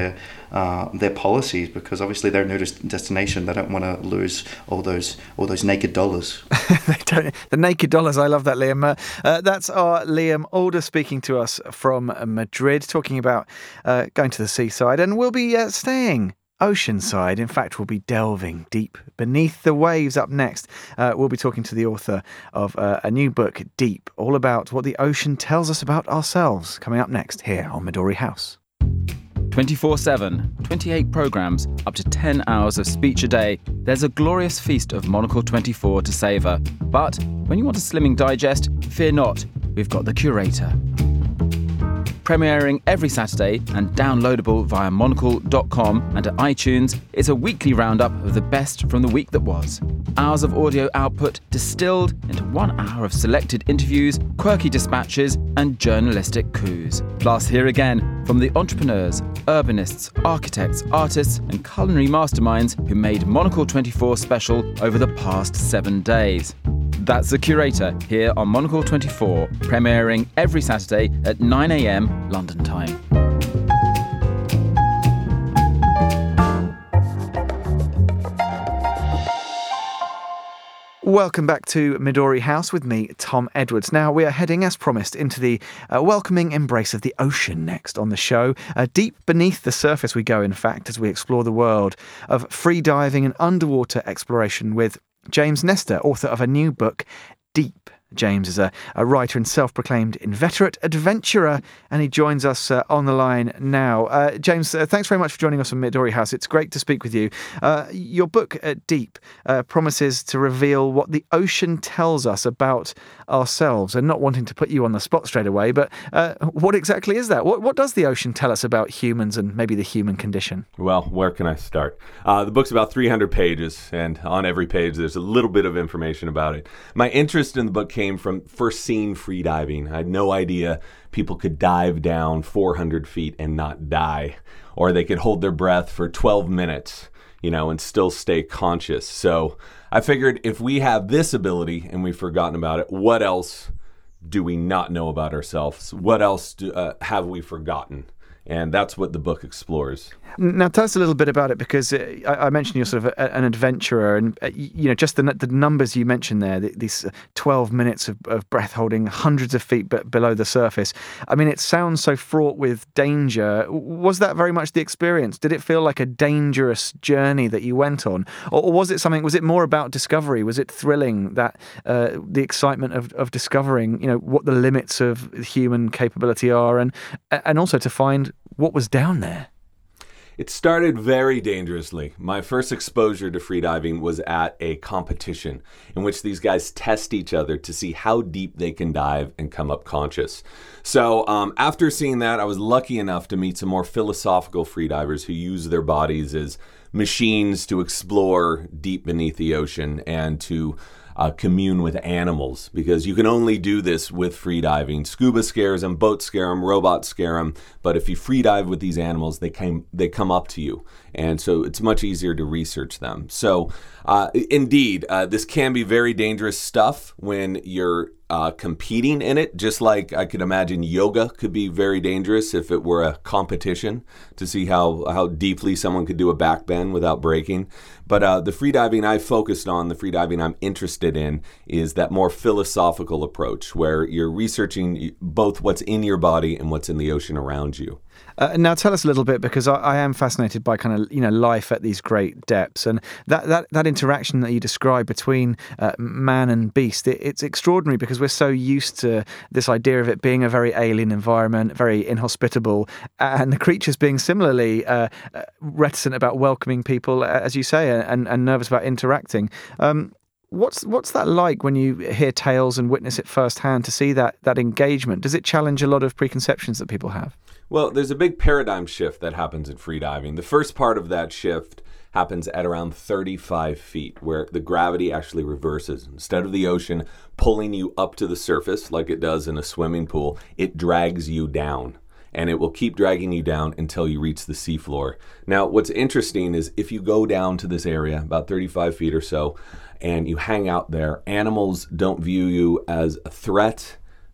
uh, their policies, because obviously they're a nudist destination. They don't want to lose all those all those naked dollars. They don't, the naked dollars. I love that, Liam. Uh, uh, that's our Liam Alder speaking to us from Madrid, talking about uh, going to the seaside, and we'll be uh, staying oceanside. In fact, we'll be delving deep beneath the waves up next. Uh, we'll be talking to the author of uh, a new book, Deep, all about what the ocean tells us about ourselves. Coming up next here on Midori House. twenty-four seven, twenty-eight programmes, up to ten hours of speech a day. There's a glorious feast of Monocle twenty-four to savour. But when you want a slimming digest, fear not, we've got The Curator. Premiering every Saturday and downloadable via monocle dot com and at iTunes, it's a weekly roundup of the best from the week that was. Hours of audio output distilled into one hour of selected interviews, quirky dispatches and journalistic coups. Plus, hear again from the entrepreneurs, urbanists, architects, artists and culinary masterminds who made Monocle twenty-four special over the past seven days. That's The Curator here on Monocle twenty-four, premiering every Saturday at nine a.m. London time. Welcome back to Midori House with me, Tom Edwards. Now, we are heading, as promised, into the uh, welcoming embrace of the ocean next on the show. Uh, deep beneath the surface we go, in fact, as we explore the world of free diving and underwater exploration with James Nestor, author of a new book, Deep. James is a, a writer and self-proclaimed inveterate adventurer, and he joins us uh, on the line now. Uh, James, uh, thanks very much for joining us on Midori House. It's great to speak with you. Uh, your book, uh, Deep, uh, promises to reveal what the ocean tells us about ourselves, and not wanting to put you on the spot straight away, but uh, what exactly is that? What, what does the ocean tell us about humans and maybe the human condition? Well, where can I start? Uh, the book's about three hundred pages, and on every page there's a little bit of information about it. My interest in the book came from first seeing free diving. I had no idea people could dive down four hundred feet and not die, or they could hold their breath for twelve minutes, you know, and still stay conscious. So I figured if we have this ability and we've forgotten about it, what else do we not know about ourselves? What else do, uh, have we forgotten? And that's what the book explores. Now, tell us a little bit about it, because uh, I, I mentioned you're sort of a, an adventurer, and uh, you know, just the the numbers you mentioned there, the, these twelve minutes of, of breath holding, hundreds of feet b- below the surface. I mean, it sounds so fraught with danger. Was that very much the experience? Did it feel like a dangerous journey that you went on, or, or was it something? Was it more about discovery? Was it thrilling, that uh, the excitement of, of discovering, you know, what the limits of human capability are, and and also to find what was down there? It started very dangerously. My first exposure to freediving was at a competition in which these guys test each other to see how deep they can dive and come up conscious. So um, after seeing that, I was lucky enough to meet some more philosophical freedivers who use their bodies as machines to explore deep beneath the ocean and to Uh, commune with animals, because you can only do this with freediving. Scuba scares them, boats scare them, robots scare them, but if you freedive with these animals, they came, they come up to you, and so it's much easier to research them. So uh, indeed, uh, this can be very dangerous stuff when you're uh, competing in it, just like I could imagine yoga could be very dangerous if it were a competition to see how, how deeply someone could do a back bend without breaking. But uh, the freediving I focused on, the freediving I'm interested in, is that more philosophical approach where you're researching both what's in your body and what's in the ocean around you. Uh, now, tell us a little bit, because I, I am fascinated by kind of, you know, life at these great depths, and that that, that interaction that you describe between uh, man and beast. It, it's extraordinary, because we're so used to this idea of it being a very alien environment, very inhospitable, and the creatures being similarly uh, reticent about welcoming people, as you say, and, and nervous about interacting. Um, What's what's that like when you hear tales and witness it firsthand, to see that that engagement? Does it challenge a lot of preconceptions that people have? Well, there's a big paradigm shift that happens in freediving. The first part of that shift happens at around thirty-five feet, where the gravity actually reverses. Instead of the ocean pulling you up to the surface like it does in a swimming pool, it drags you down. And it will keep dragging you down until you reach the seafloor. Now, what's interesting is if you go down to this area, about thirty-five feet or so, and you hang out there, animals don't view you as a threat.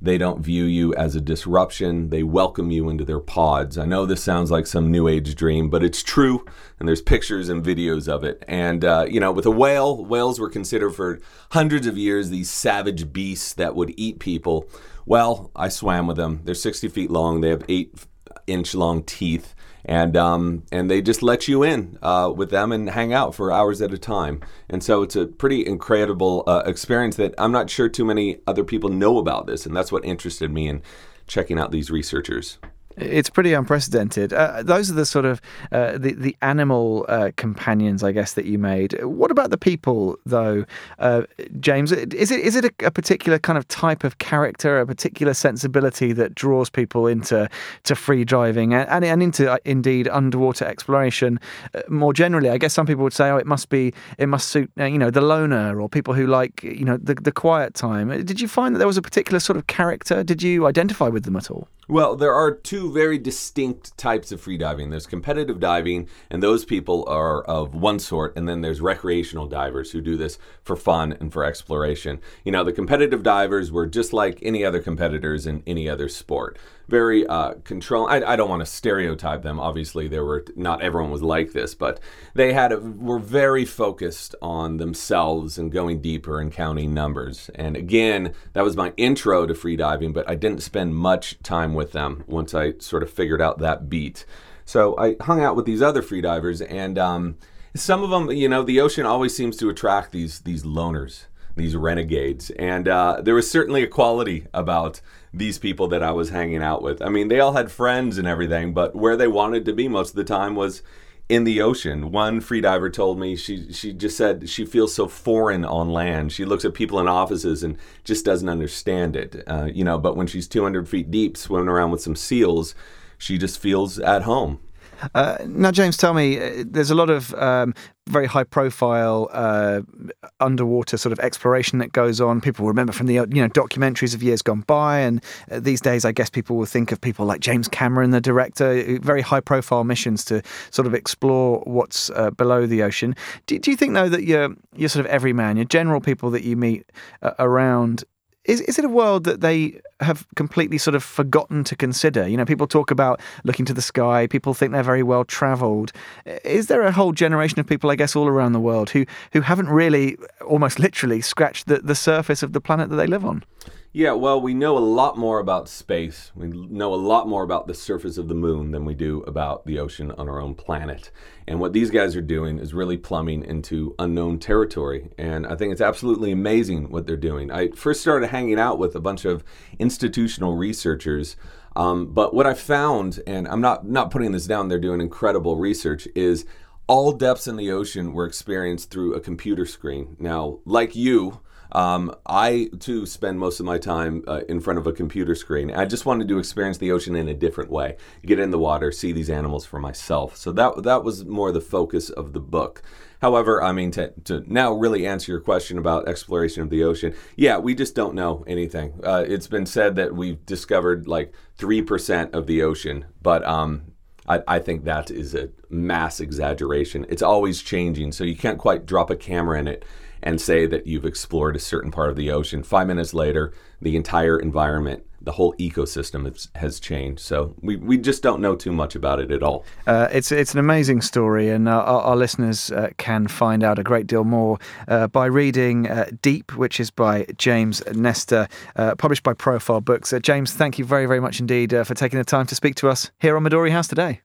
They don't view you as a disruption. They welcome you into their pods. I know this sounds like some new age dream, but it's true. And there's pictures and videos of it. And, uh, you know, with a whale, whales were considered for hundreds of years these savage beasts that would eat people. Well, I swam with them. They're sixty feet long. They have eight inch long teeth. And um, and they just let you in uh, with them and hang out for hours at a time. And so it's a pretty incredible uh, experience that I'm not sure too many other people know about this. And that's what interested me in checking out these researchers. It's pretty unprecedented. Uh, those are the sort of uh, the the animal uh, companions, I guess, that you made. What about the people, though, uh, James? Is it is it a, a particular kind of type of character, a particular sensibility that draws people into to free diving and, and, and into uh, indeed underwater exploration uh, more generally? I guess some people would say, oh, it must be it must suit uh, you know the loner or people who like you know the the quiet time. Did you find that there was a particular sort of character? Did you identify with them at all? Well, there are two very distinct types of freediving. There's competitive diving, and those people are of one sort, and then there's recreational divers who do this for fun and for exploration. You know, the competitive divers were just like any other competitors in any other sport. Very uh, control. I, I don't want to stereotype them. Obviously, there were not everyone was like this, but they had a, were very focused on themselves and going deeper and counting numbers. And again, that was my intro to freediving, but I didn't spend much time with them once I sort of figured out that beat. So I hung out with these other freedivers, and um, some of them, you know, the ocean always seems to attract these these loners, these renegades. And uh, there was certainly a quality about these people that I was hanging out with. I mean, they all had friends and everything, but where they wanted to be most of the time was in the ocean. One freediver told me, she she just said she feels so foreign on land. She looks at people in offices and just doesn't understand it. Uh, you know, but when she's two hundred feet deep swimming around with some seals, she just feels at home. Uh, now, James, tell me, uh, there's a lot of um, very high-profile uh, underwater sort of exploration that goes on. People remember from the you know documentaries of years gone by, and uh, these days, I guess people will think of people like James Cameron, the director, very high-profile missions to sort of explore what's uh, below the ocean. Do, do you think, though, that you're you're sort of everyman, your general people that you meet uh, around? Is is it a world that they have completely sort of forgotten to consider? You know, people talk about looking to the sky. People think they're very well travelled. Is there a whole generation of people, I guess, all around the world who, who haven't really, almost literally, scratched the, the surface of the planet that they live on? Yeah, well, we know a lot more about space. We know a lot more about the surface of the moon than we do about the ocean on our own planet. And what these guys are doing is really plumbing into unknown territory. And I think it's absolutely amazing what they're doing. I first started hanging out with a bunch of institutional researchers. Um, but what I found, and I'm not, not putting this down, they're doing incredible research, is all depths in the ocean were experienced through a computer screen. Now, like you, Um, I, too, spend most of my time uh, in front of a computer screen. I just wanted to experience the ocean in a different way, get in the water, see these animals for myself. So that that was more the focus of the book. However, I mean, to, to now really answer your question about exploration of the ocean, yeah, we just don't know anything. Uh, it's been said that we've discovered like three percent of the ocean, but um, I, I think that is a mass exaggeration. It's always changing, so you can't quite drop a camera in it and say that you've explored a certain part of the ocean. Five minutes later, the entire environment, the whole ecosystem has, has changed. So we, we just don't know too much about it at all. Uh, it's it's an amazing story, and uh, our, our listeners uh, can find out a great deal more uh, by reading uh, Deep, which is by James Nestor, uh, published by Profile Books. Uh, James, thank you very, very much indeed uh, for taking the time to speak to us here on Midori House today.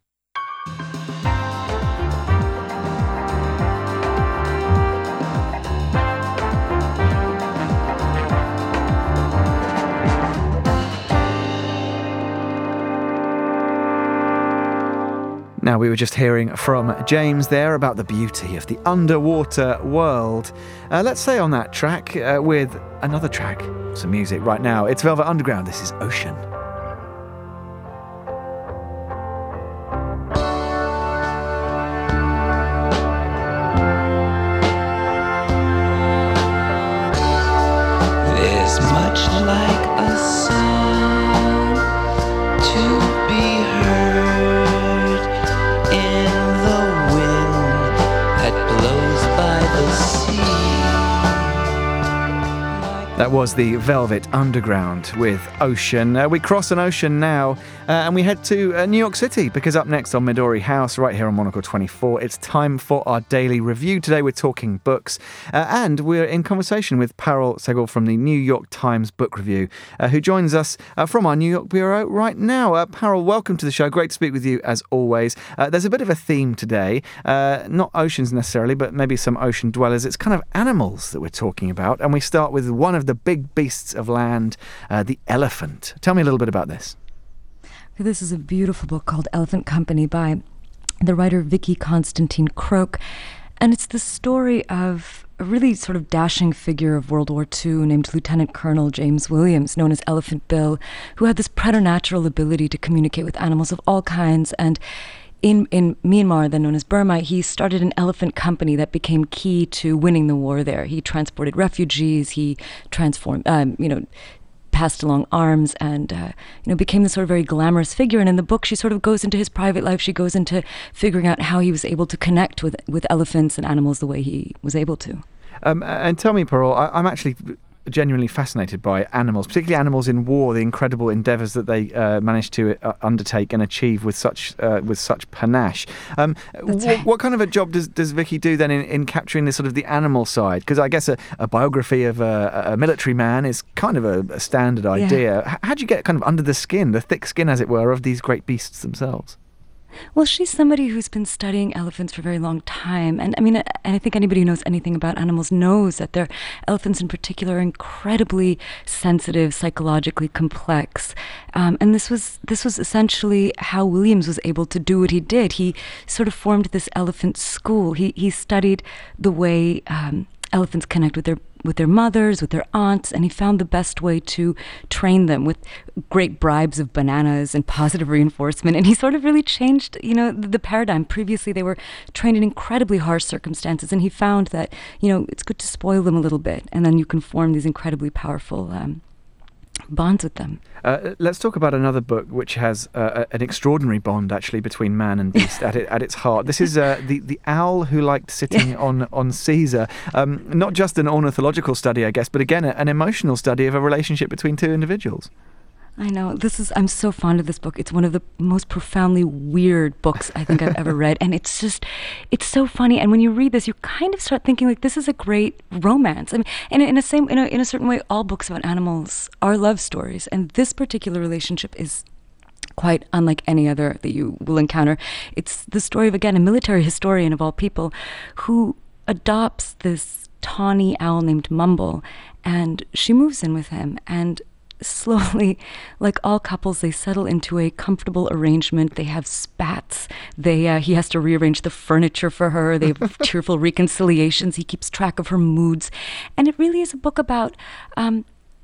Now, we were just hearing from James there about the beauty of the underwater world. Uh, let's stay on that track uh, with another track, some music right now. It's Velvet Underground. This is Ocean. There's much like a song to be heard in the wind that blows by the sea. That That was the Velvet Underground with Ocean. Uh, we cross an ocean now uh, and we head to uh, New York City, because up next on Midori House, right here on Monocle twenty-four, it's time for our daily review. Today we're talking books uh, and we're in conversation with Parul Sehgal from the New York Times Book Review, uh, who joins us uh, from our New York bureau right now. Uh, Parul, welcome to the show. Great to speak with you as always. Uh, there's a bit of a theme today, uh, not oceans necessarily, but maybe some ocean dwellers. It's kind of animals that we're talking about, and we start with one of the big beasts of land, uh, the elephant. Tell me a little bit about this. This is a beautiful book called Elephant Company by the writer Vicky Constantine Croak, and it's the story of a really sort of dashing figure of World War Two named Lieutenant Colonel James Williams, known as Elephant Bill, who had this preternatural ability to communicate with animals of all kinds. And In, in Myanmar, then known as Burma, he started an elephant company that became key to winning the war there. He transported refugees, he transformed, um, you know, passed along arms, and, uh, you know, became this sort of very glamorous figure. And in the book, she sort of goes into his private life. She goes into figuring out how he was able to connect with, with elephants and animals the way he was able to. Um, and tell me, Parul, I, I'm actually genuinely fascinated by animals, particularly animals in war, the incredible endeavours that they uh, managed to uh, undertake and achieve with such uh, with such panache. Um, wh- right. What kind of a job does, does Vicky do then in, in capturing this sort of the animal side? Because I guess a, a biography of a, a military man is kind of a, a standard idea. Yeah. H- how do you get kind of under the skin, the thick skin, as it were, of these great beasts themselves? Well, she's somebody who's been studying elephants for a very long time. And I mean, and I think anybody who knows anything about animals knows that their elephants in particular are incredibly sensitive, psychologically complex. Um, and this was this was essentially how Williams was able to do what he did. He sort of formed this elephant school. He he studied the way um, elephants connect with their with their mothers, with their aunts, and he found the best way to train them with great bribes of bananas and positive reinforcement. And he sort of really changed, you know, the, the paradigm. Previously, they were trained in incredibly harsh circumstances, and he found that, you know, it's good to spoil them a little bit, and then you can form these incredibly powerful um, bonds with them. Uh, let's talk about another book which has uh, an extraordinary bond actually between man and beast at it, at its heart. This is uh, the the owl who liked sitting on on Caesar. Um, not just an ornithological study, I guess, but again a, an emotional study of a relationship between two individuals. I know. This is, I'm so fond of this book. It's one of the most profoundly weird books I think I've ever read. And it's just, it's so funny. And when you read this, you kind of start thinking, like, this is a great romance. I mean, and in a same, in a, in a certain way, all books about animals are love stories. And this particular relationship is quite unlike any other that you will encounter. It's the story of, again, a military historian of all people who adopts this tawny owl named Mumble, and she moves in with him. And slowly, like all couples, they settle into a comfortable arrangement. They have spats. They uh, he has to rearrange the furniture for her. They have tearful reconciliations. He keeps track of her moods. And it really is a book about um,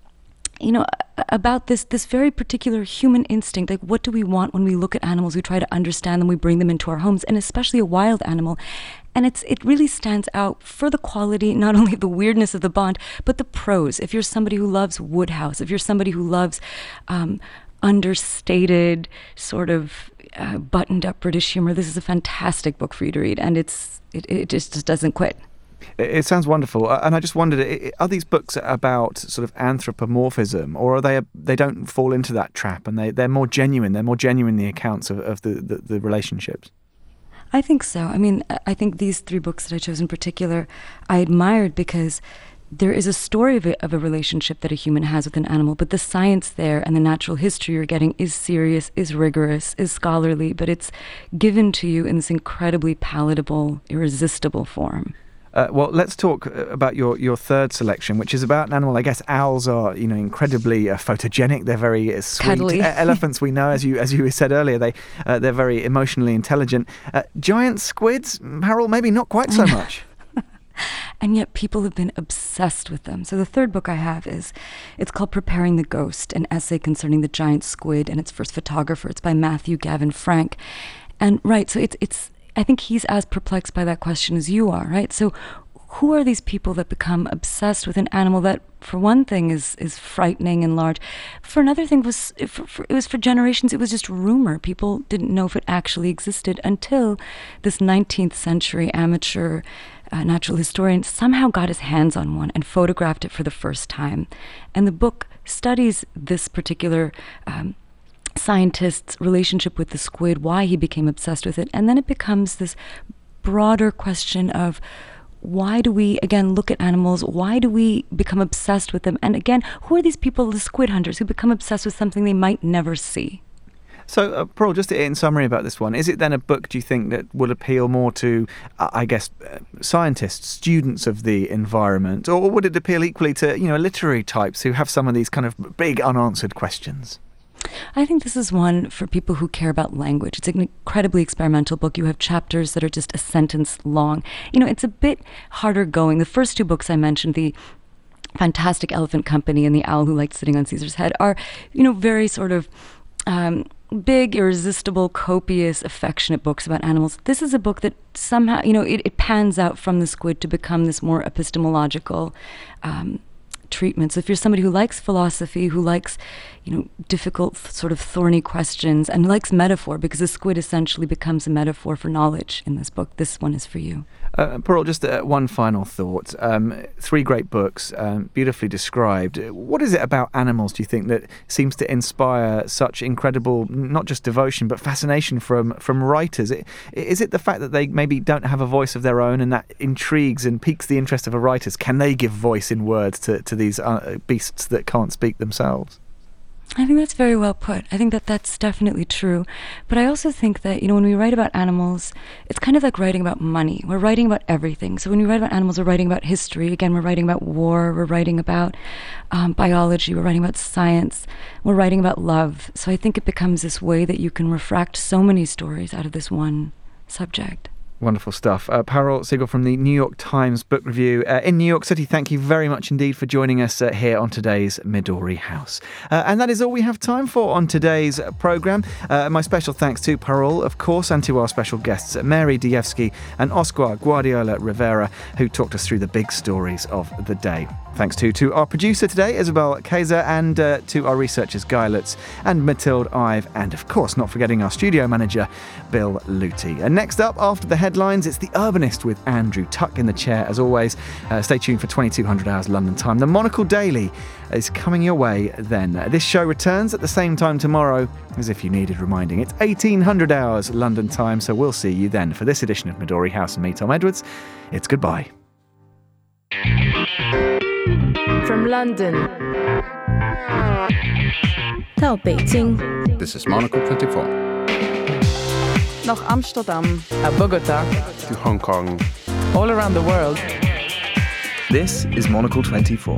you know, about this this very particular human instinct. Like, what do we want when we look at animals? We try to understand them. We bring them into our homes, and especially a wild animal. And it's it really stands out for the quality, not only the weirdness of the bond, but the prose. If you're somebody who loves Woodhouse, if you're somebody who loves um, understated, sort of uh, buttoned-up British humor, this is a fantastic book for you to read. And it's it, it just, just doesn't quit. It sounds wonderful, and I just wondered: are these books about sort of anthropomorphism, or are they? They don't fall into that trap, and they they're more genuine. They're more genuine the accounts of, of the, the the relationships. I think so. I mean, I think these three books that I chose in particular, I admired because there is a story of a, of a relationship that a human has with an animal, but the science there and the natural history you're getting is serious, is rigorous, is scholarly, but it's given to you in this incredibly palatable, irresistible form. Uh, well, let's talk about your, your third selection, which is about an animal. I guess owls are, you know, incredibly uh, photogenic. They're very uh, sweet. E- elephants, we know, as you as you said earlier, they uh, they're very emotionally intelligent. Uh, giant squids, Parul, maybe not quite so much. And yet people have been obsessed with them. So the third book I have is, it's called Preparing the Ghost, an essay concerning the giant squid and its first photographer. It's by Matthew Gavin Frank. And right, so it's it's. I think he's as perplexed by that question as you are, right? So who are these people that become obsessed with an animal that, for one thing, is is frightening and large. For another thing, was for, for, it was for generations. It was just rumor. People didn't know if it actually existed until this nineteenth century amateur uh, natural historian somehow got his hands on one and photographed it for the first time. And the book studies this particular Um, scientist's relationship with the squid, why he became obsessed with it, and then it becomes this broader question of why do we, again, look at animals, why do we become obsessed with them, and again, who are these people, the squid hunters, who become obsessed with something they might never see? So, uh, Parul, just in summary about this one, is it then a book, do you think, that will appeal more to, uh, I guess, uh, scientists, students of the environment, or would it appeal equally to, you know, literary types who have some of these kind of big unanswered questions? I think this is one for people who care about language. It's an incredibly experimental book. You have chapters that are just a sentence long. You know, it's a bit harder going. The first two books I mentioned, the Fantastic Elephant Company and The Owl Who Liked Sitting on Caesar's Head, are, you know, very sort of um, big, irresistible, copious, affectionate books about animals. This is a book that somehow, you know, it, it pans out from the squid to become this more epistemological um treatment. So if you're somebody who likes philosophy, who likes, you know, difficult, sort of thorny questions, and likes metaphor, because the squid essentially becomes a metaphor for knowledge in this book, this one is for you. Uh, Parul, just uh, one final thought. Um, three great books, um, beautifully described. What is it about animals, do you think, that seems to inspire such incredible, not just devotion, but fascination from, from writers? It, is it the fact that they maybe don't have a voice of their own, and that intrigues and piques the interest of a writer? Can they give voice in words to, to these uh, beasts that can't speak themselves? I think that's very well put. I think that that's definitely true. But I also think that, you know, when we write about animals, it's kind of like writing about money. We're writing about everything. So when we write about animals, we're writing about history. Again, we're writing about war. We're writing about um, biology. We're writing about science. We're writing about love. So I think it becomes this way that you can refract so many stories out of this one subject. Wonderful stuff. Uh, Parul Siegel from the New York Times Book Review uh, in New York City. Thank you very much indeed for joining us uh, here on today's Midori House. Uh, and that is all we have time for on today's programme. Uh, my special thanks to Parul, of course, and to our special guests, Mary Dievsky and Oscar Guardiola Rivera, who talked us through the big stories of the day. Thanks too to our producer today, Isabel Kaiser, and uh, to our researchers, Guy Lutz and Mathilde Ive, and of course, not forgetting our studio manager, Bill Luty. And next up, after the headlines, it's The Urbanist with Andrew Tuck in the chair, as always. Uh, stay tuned for twenty-two hundred hours London time. The Monocle Daily is coming your way then. Uh, this show returns at the same time tomorrow, as if you needed reminding. It's eighteen hundred hours London time, so we'll see you then. For this edition of Midori House and me, Tom Edwards, it's goodbye. From London 到北京 This is Monocle twenty-four. Nach Amsterdam, Bogota, to Hong Kong, all around the world. This is Monocle twenty-four.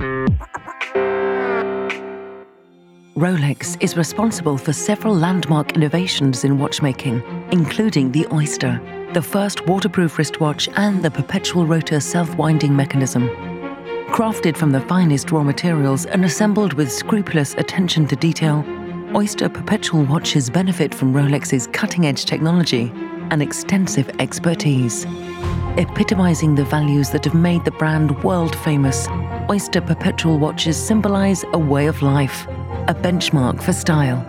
Rolex is responsible for several landmark innovations in watchmaking, including the Oyster, the first waterproof wristwatch, and the perpetual rotor self-winding mechanism. Crafted from the finest raw materials and assembled with scrupulous attention to detail, Oyster perpetual watches benefit from Rolex's cutting-edge technology and extensive expertise. Epitomizing the values that have made the brand world-famous, Oyster perpetual watches symbolize a way of life, a benchmark for style.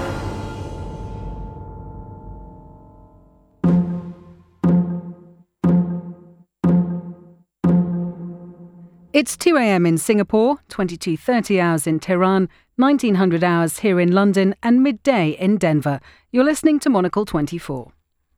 It's two a.m. in Singapore, twenty-two thirty hours in Tehran, nineteen hundred hours here in London, and midday in Denver. You're listening to Monocle twenty-four.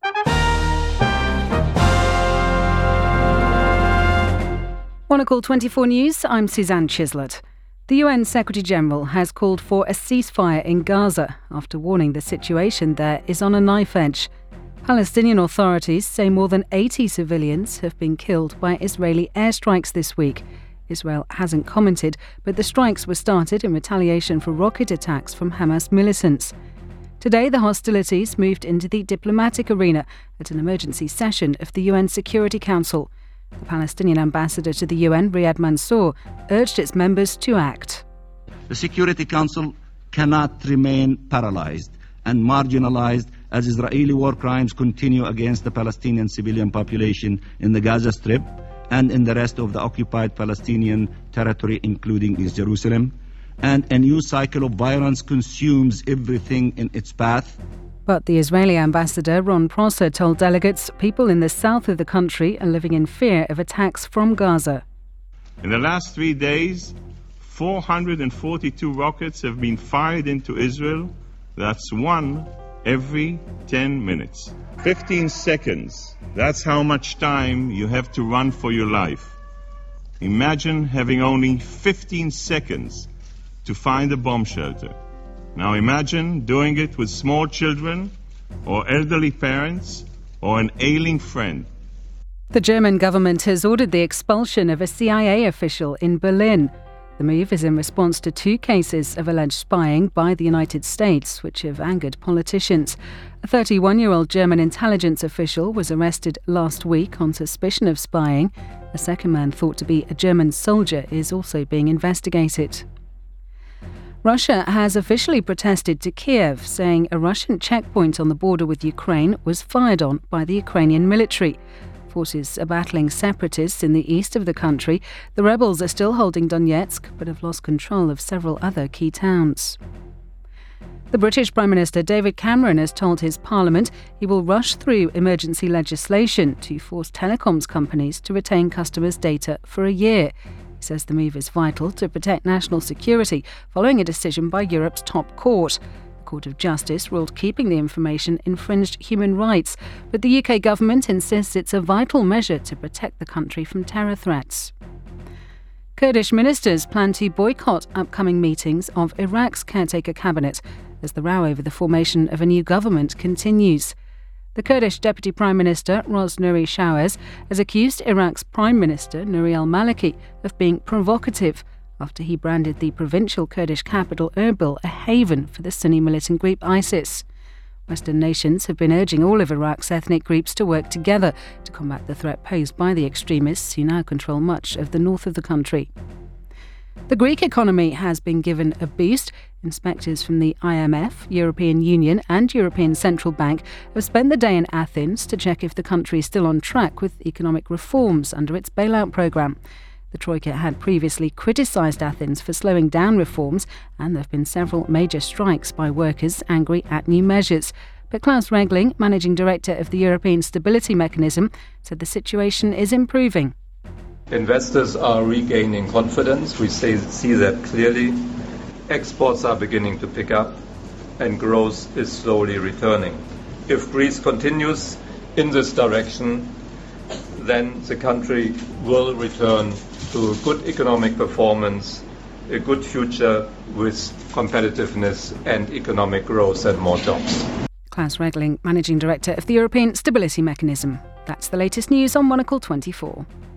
Monocle twenty-four News, I'm Suzanne Chislett. The U N Secretary-General has called for a ceasefire in Gaza after warning the situation there is on a knife edge. Palestinian authorities say more than eighty civilians have been killed by Israeli airstrikes this week. Israel hasn't commented, but the strikes were started in retaliation for rocket attacks from Hamas militants. Today, the hostilities moved into the diplomatic arena at an emergency session of the U N Security Council. The Palestinian ambassador to the U N, Riyad Mansour, urged its members to act. The Security Council cannot remain paralyzed and marginalized as Israeli war crimes continue against the Palestinian civilian population in the Gaza Strip and in the rest of the occupied Palestinian territory, including East Jerusalem. And a new cycle of violence consumes everything in its path. But the Israeli ambassador Ron Prosser told delegates people in the south of the country are living in fear of attacks from Gaza. In the last three days, four hundred forty-two rockets have been fired into Israel. That's one every ten minutes. fifteen seconds. That's how much time you have to run for your life. Imagine having only fifteen seconds to find a bomb shelter. Now imagine doing it with small children or elderly parents or an ailing friend. The German government has ordered the expulsion of a C I A official in Berlin. The move is in response to two cases of alleged spying by the United States, which have angered politicians. A thirty-one-year-old German intelligence official was arrested last week on suspicion of spying. A second man, thought to be a German soldier, is also being investigated. Russia has officially protested to Kiev, saying a Russian checkpoint on the border with Ukraine was fired on by the Ukrainian military. Forces are battling separatists in the east of the country. The rebels are still holding Donetsk, but have lost control of several other key towns. The British Prime Minister David Cameron has told his Parliament he will rush through emergency legislation to force telecoms companies to retain customers' data for a year. He says the move is vital to protect national security following a decision by Europe's top court. The Court of Justice ruled keeping the information infringed human rights, but the U K government insists it's a vital measure to protect the country from terror threats. Kurdish ministers plan to boycott upcoming meetings of Iraq's caretaker cabinet as the row over the formation of a new government continues. The Kurdish Deputy Prime Minister, Ros Nuri Shawaz, has accused Iraq's Prime Minister, Nouri al-Maliki, of being provocative after he branded the provincial Kurdish capital Erbil a haven for the Sunni militant group ISIS. Western nations have been urging all of Iraq's ethnic groups to work together to combat the threat posed by the extremists who now control much of the north of the country. The Greek economy has been given a boost. Inspectors from the I M F, European Union and European Central Bank have spent the day in Athens to check if the country is still on track with economic reforms under its bailout programme. The Troika had previously criticised Athens for slowing down reforms, and there have been several major strikes by workers angry at new measures. But Klaus Regling, Managing Director of the European Stability Mechanism, said the situation is improving. Investors are regaining confidence. We see, see that clearly. Exports are beginning to pick up and growth is slowly returning. If Greece continues in this direction, then the country will return to good economic performance, a good future with competitiveness and economic growth and more jobs. Klaus Regling, Managing Director of the European Stability Mechanism. That's the latest news on Monocle twenty-four.